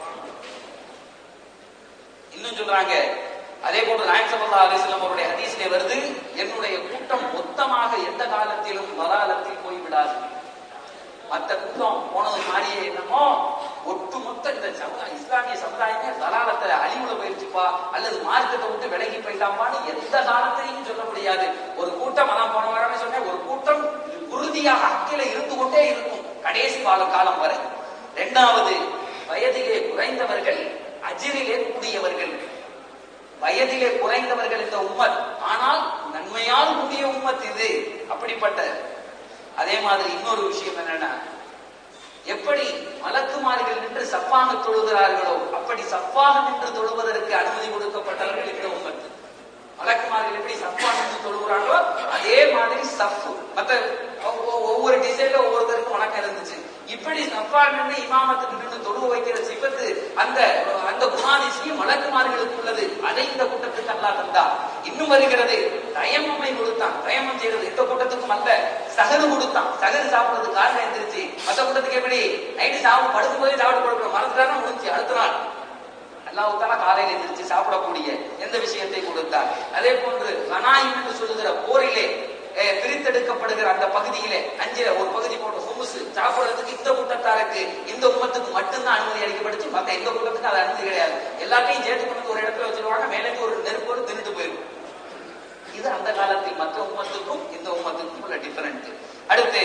இன்னும் சொல்றாங்க, அதே போன்று நாயகம் ஸல்லல்லாஹு அலைஹி வஸல்லம் அவருடைய ஹதீஸ்ல வருது, என்னுடைய கூட்டம் மொத்தமாக எந்த காலத்திலும் வலாலத்தில் போய்விடாது. மற்ற கூட்டம் போனது மாதிரியே என்னமோ ஒட்டுமொத்த இந்த இஸ்லாமிய சமுதாயமே தலாலத்துல அழிவுல போயிருச்சுப்பா அல்லது மார்க்கத்தை விட்டு விலகி போயிட்டாப்பான்னு எந்த காலத்திலையும் சொல்ல முடியாது. ஒரு கூட்டம், அதான் போன வாரமே சொன்னேன், ஒரு கூட்டம் உறுதியாக அக்கில இருந்து கொண்டே இருக்கும் கடைசி காலம் வரை. இரண்டாவது, வயதிலே குறைந்தவர்கள், அஜிரிலே கூடியவர்கள். வயதிலே குறைந்தவர்கள் இந்த உம்மத், ஆனால் நன்மையால் கூடிய உம்மத் இது. அப்படிப்பட்ட அதே மாதிரி இன்னொரு விஷயம் என்னன்னா, எப்படி மலக்குமார்கள் நின்று சஃபாக தொழுகிறார்களோ அப்படி சஃபாக நின்று தொழுவதற்கு அனுமதி கொடுக்கப்பட்டவர்கள் இந்த உம்மத். மலக்குமார்கள் எப்படி சஃபா நின்று தொழுகிறார்களோ அதே மாதிரி சஃபு, மற்ற ஒவ்வொரு டிசைன்ல ஒவ்வொருத்தருக்கும் வணக்கம் இருந்துச்சு. இப்படி சஃபா நின்று இமாமத்துக்கு நின்று தொழுவ வைக்கிற சிபத்து அந்த குணாதிசயம் மலக்குமார்களுக்கு உள்ளது. அதை இந்த கூட்டத்துக்கு அல்லாஹ் தந்தார். இன்னும் வருகிறது, தயம்மை கொடுத்தான். தயமம் செய்யறது இந்த கூட்டத்துக்கும் அல்ல, சகரு கொடுத்தான். சகரு சாப்பிடுறது காரணம் எழுந்திருச்சு. மற்ற கூட்டத்துக்கு எப்படி நைட்டு சாப்பிட்டு படுக்கும் போதே சாப்பிட்டு கொடுக்கணும், மறந்துட்டாரா முடிஞ்சு அடுத்த நாள் அல்லாஹ் தஆலா காலையில் எந்திரிச்சு சாப்பிடக்கூடிய எந்த விஷயத்தை கொடுத்தார். அதே போன்று கனாயிம் என்று சொல்லுகிற போரிலே பிரித்தெடுக்கப்படுகிற அந்த பகுதியிலே 5 ஒரு பகுதி போட்டு ஹுமுஸ் சாப்பிடுறதுக்கு இந்த கூட்டத்தாருக்கு, இந்த உம்மத்துக்கு மட்டும்தான் அனுமதி அளிக்கப்பட்டுச்சு. மற்ற எந்த கூட்டத்துக்கு அது அனுமதி கிடையாது. எல்லாத்தையும் சேர்த்து கொண்டு ஒரு இடத்துல வச்சிருவாங்க, மேலே ஒரு நெருப்போடு தின்னுட்டு போயிடும். இது அந்த காலத்தில் மற்ற உம்மத்துக்கும் இந்த உம்மத்துக்கும் உள்ள டிஃபரண்ட். அடுத்து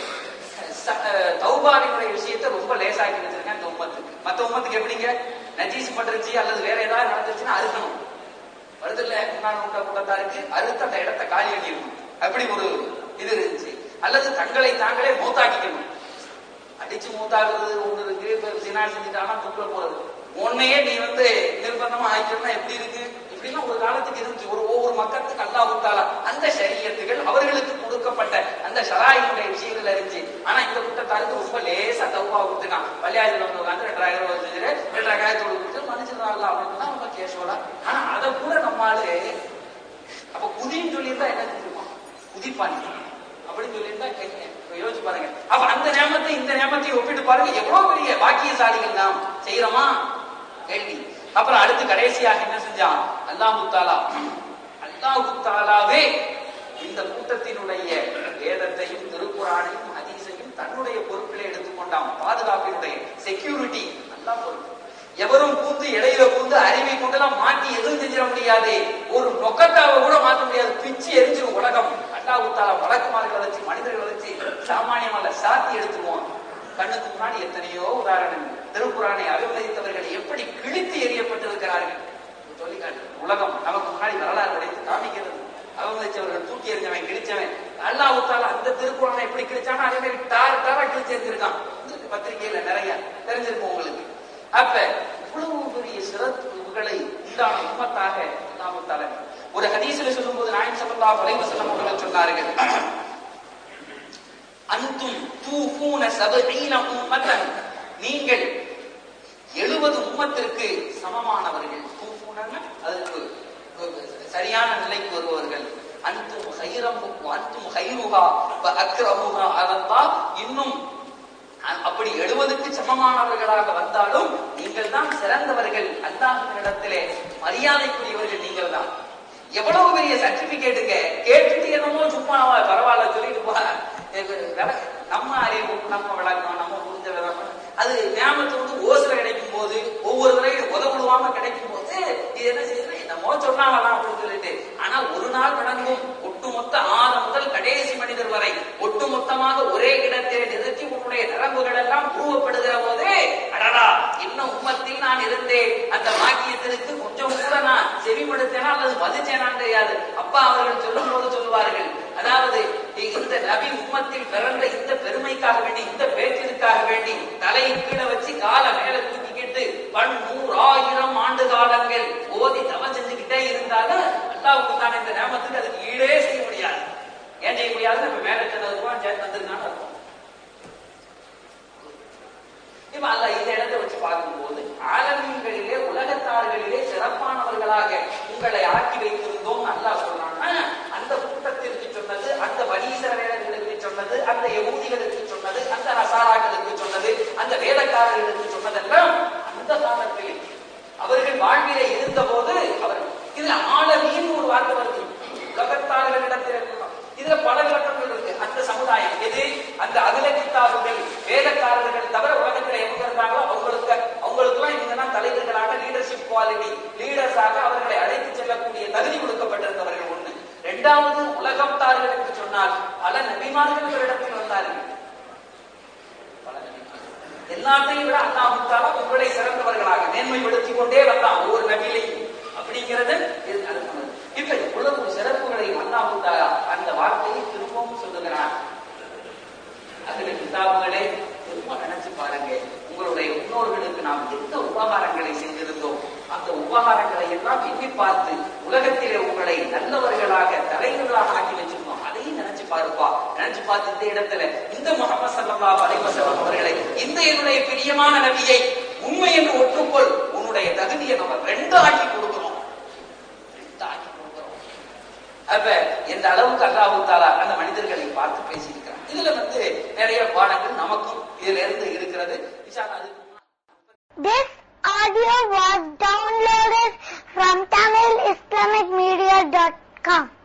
தௌபாவினுடைய விஷயத்தை ரொம்ப லேசாக்கி வச்சிருக்கேன் இந்த உம்மத்துக்கு. மற்ற உம்மத்துக்கு எப்படிங்க, நஜீஸ் பட்டுருச்சு அல்லது வேற ஏதாவது நடந்துச்சுன்னா அறுக்கணும், வருதுல்ல முன்னாள் கூட்டத்தாருக்கு அறுத்து அந்த இடத்தை காலி பண்ணிடணும். அப்படி ஒரு இது இருந்துச்சு. அல்லது தங்களை தாங்களே மூத்தாக்கிக்கணும். அடிச்சு மூத்தாக்குறது ஒண்ணு இருக்கு, இப்ப சினா செஞ்சுட்டானா தூக்கில போறது. உன்னையே நீ நிர்பந்தமா ஆக்கிக்கணும்னா எப்படி இருக்கு, இப்படிலாம் ஒரு காலத்துக்கு இருந்துச்சு. ஒவ்வொரு மக்களுக்கு அல்லாஹ் தஆலா அந்த ஷரியத்துகள் அவர்களுக்கு கொடுக்கப்பட்ட அந்த ஷராயினுடைய விஷயங்கள் இருந்துச்சு. ஆனா இந்த கூட்டத்தாருக்கு ரொம்ப லேசா தௌபா கொடுத்துருக்கான். பள்ளியாஜில் உட்காந்து ஆளு அப்ப குதின்னு சொல்லியிருந்தா என்ன செஞ்சிருப்பான்? குதிப்பான் அப்படின்னு சொல்லியிருந்தா யோசிச்சு பாருங்க. அப்ப அந்த நேமத்தை இந்த நேமத்தையும் ஒப்பிட்டு பாருங்க, எவ்வளவு பெரிய பாக்கியசாலிகள் நாம் செய்யறோமா கேள்வி. அப்புறம் அடுத்து கடைசியாக என்ன செஞ்சான்? அல்லாஹு தாலாவே இந்த கூட்டத்தினுடைய வேதத்தையும் திருக்குரானையும் ஹதீஸையும் தன்னுடைய பொறுப்பிலே எடுத்துக்கொண்டான். பாதுகாப்பினுடைய செக்யூரிட்டி அல்லாஹ் பொறுப்பு. எவரும் பூந்து இடையில பூந்து அறிவை கொண்டெல்லாம் மாட்டி எதுவும் செஞ்சிட முடியாது. ஒரு நொக்கட்டாவை கூட மாற்ற முடியாது. பிச்சு எரிஞ்சிடும் உலகம். அல்லாஹ் தஆலா வழக்குமார்களை வச்சு மனிதர்களை வச்சு சாமானியமல்ல சாத்தி எடுத்துருவோம். கண்ணுக்கு முன்னாடி எத்தனையோ உதாரணங்கள். திருக்குரானை அவமதித்தவர்கள் எப்படி கிழித்து எறியப்பட்டிருக்கிறார்கள் சொல்லி காட்டு. உலகம் நமக்கு முன்னாடி வரலாறு உடைத்து காமிக்கிறது. அவமதிச்சவர்கள் தூக்கி எறிஞ்சவன் கிழிச்சவன். அல்லாஹ் தஆலா அந்த திருக்குரானை எப்படி கிழிச்சானோ அதே மாதிரி தாரா கிழிச்சு எறிஞ்சிருக்கான். பத்திரிகையில நிறைய தெரிஞ்சிருக்கும் உங்களுக்கு. அப்ப இவ்வளவு பெரிய சிறப்புகளை உண்டான உம்மத்தாக அல்லாஹ் தஆலா ஒரு ஹதீஸ்ல சொல்லும்போது நாயகம் ஸல்லல்லாஹு அலைஹி வஸல்லம் அவர்கள் சொன்னார்கள், அன்தும் தூஃபூன 70 உம்மத்தன், நீங்கள் 70 உம்மத்திற்கு சமமானவர்கள். தூஃபூனன்னா அதுக்கு சரியான நிலைக்கு வருபவர்கள். அன்தும் கைருஹா வ அக்ரமுஹா அலல்லாஹ், இன்னும் அப்படி 70க்கு சமமானவர்களாக வந்தாலும் நீங்கள் தான் சிறந்தவர்கள். அல்லாஹ்விடத்திலே மரியாதைக்குரியவர்கள் நீங்கள் தான். எவ்வளவு பெரிய சர்டிபிகேட்டுங்க. கேட்டுட்டு என்னமோ சும்மா பரவாயில்ல சொல்லிட்டு போற நம்ம அறிவு, நம்ம விளக்கம், நம்ம புரிஞ்ச விளக்கம், அது ஞாபகத்தை வந்து ஓசுல கிடைக்கும் போது, ஒவ்வொரு தடவையும் உதவிடுவாம கிடைக்கும் போது இது என்ன செய்யுது, என்னமோ சொன்னாங்களாம் அப்படின்னு சொல்லிட்டு. ஆனா ஒரு நாள் விளங்கும். ஒட்டுமொத்த ஆறு முதல் கடைசி மனிதர் வரை ஒட்டுமொத்தமாக ஒரே இடத்தில் நிறுத்தி உன்னுடைய நரம்புகள் எல்லாம் உருவப்படுகிற போது, அடடா இன்னும் உம்மத்தில் நான் இருந்தேன், அந்த வாக்கியத்திற்கு கொஞ்சம் கூட நான் செவிமடுத்தேனா அல்லது மதிச்சேனான்னு தெரியாது. அப்பா அவர்கள் சொல்லும் போது சொல்லுவார்கள், அதாவது இந்த நபி உம்மத்தில் பிறந்த இந்த பெருமைக்காக வேண்டி, இந்த பேச்சிற்காக வேண்டி தலையை கீழே வச்சு கால மேல தூக்கிக்கிட்டு 100,000 ஆண்டு காலங்கள் ஓதி தவம் செஞ்சுக்கிட்டே இருந்தாலும் அல்லாஹ்வுக்கு தான் இந்த நேமத்துக்கு அதுக்கு ஈடே செய்ய முடியாது. ஏன் செய்ய முடியாது? நம்ம மேல சொன்னதுதான் சேர்த்து வந்திருக்கான்னு அர்த்தம். இப்ப அல்லாஹ் இந்த இடத்தை வச்சு பார்க்கும்போது ஆலமீன்களிலே உலகத்தார்களிலே சிறப்பானவர்களாக உங்களை ஆக்கி வைத்திருந்தோம் அல்லாஹ் சொல்றான்னா, அந்த கூட்டத்திற்கு சொன்னது, அந்த பனி இஸ்ரவேலர்களுக்கு சொன்னது, அந்த யகூதிகளுக்கு சொன்னது, அந்த நசாராக்களுக்கு சொன்னது, அந்த வேதக்காரர்களுக்கு சொன்னதெல்லாம் அந்த காலத்தில் அவர்கள் வாழ்விலே இருந்த போது அவர்கள். இதுல ஆலமீன் ஒரு வார்த்தை வருது, உலகத்தார்களிடத்தில் இருக்கணும். இதுல பல விளக்கங்கள் இருக்கு. அந்த சமுதாயம் எது, அந்த அகில கித்தாபுகள் வேதக்காரர்கள் தவிர உலகத்தில் எங்க இருந்தாங்களோ அவங்களுக்குலாம் இவங்க தான் தலைவர்களாக, லீடர்ஷிப் குவாலிட்டி லீடர்ஸாக அவர்களை அழைத்து செல்லக்கூடிய தகுதி கொடுக்கப்பட்டிருந்தவர்கள் ஒண்ணு. இரண்டாவது, உலகத்தார்களுக்கு சொன்னால் பல நபிமார்கள் ஒரு இடத்தில் வந்தார்கள். எல்லாத்தையும் விட அல்லாஹ் தஆலா உங்களை சிறந்தவர்களாக மேன்மைப்படுத்திக் கொண்டே வந்தான் ஒவ்வொரு நபியிலையும். அப்படிங்கிறது இப்ப இவ்வளவு சிறப்புகளை அல்லாஹ் தஆலா அந்த வார்த்தையை திரும்பவும் சொல்லுகிறார். அதுல கிதாபுகளே திரும்ப நினைச்சு பாருங்க, உங்களுடைய முன்னோர்களுக்கு நாம் எந்த உபகாரங்களை செய்திருந்தோம், அந்த உபகாரங்களை எல்லாம் எண்ணி பார்த்து உலகத்திலே உங்களை நல்லவர்களாக தலைவர்களாக ஆக்கி வச்சிருந்தோம். அதையும் நினைச்சு பாருப்பா. நினைச்சு பார்த்து இந்த இடத்துல இந்த முஹம்மது ஸல்லல்லாஹு அலைஹி வஸல்லம் அவர்களை, இந்த என்னுடைய பிரியமான நபியை உண்மை என்று ஒற்றுக்கொள், உன்னுடைய தகுதியை நம்ம 2 ஆக்கி கொடுக்கிறோம். அப்ப எந்த அளவுக்கு அல்லாஹ் தஆலா அந்த மனிதர்களை பார்த்து பேசியிருக்கிறார். இதுல நிறைய பாடங்கள் நமக்கும் இதுல இருந்து இருக்கிறது. This audio was downloaded from TamilIslamicMedia.com.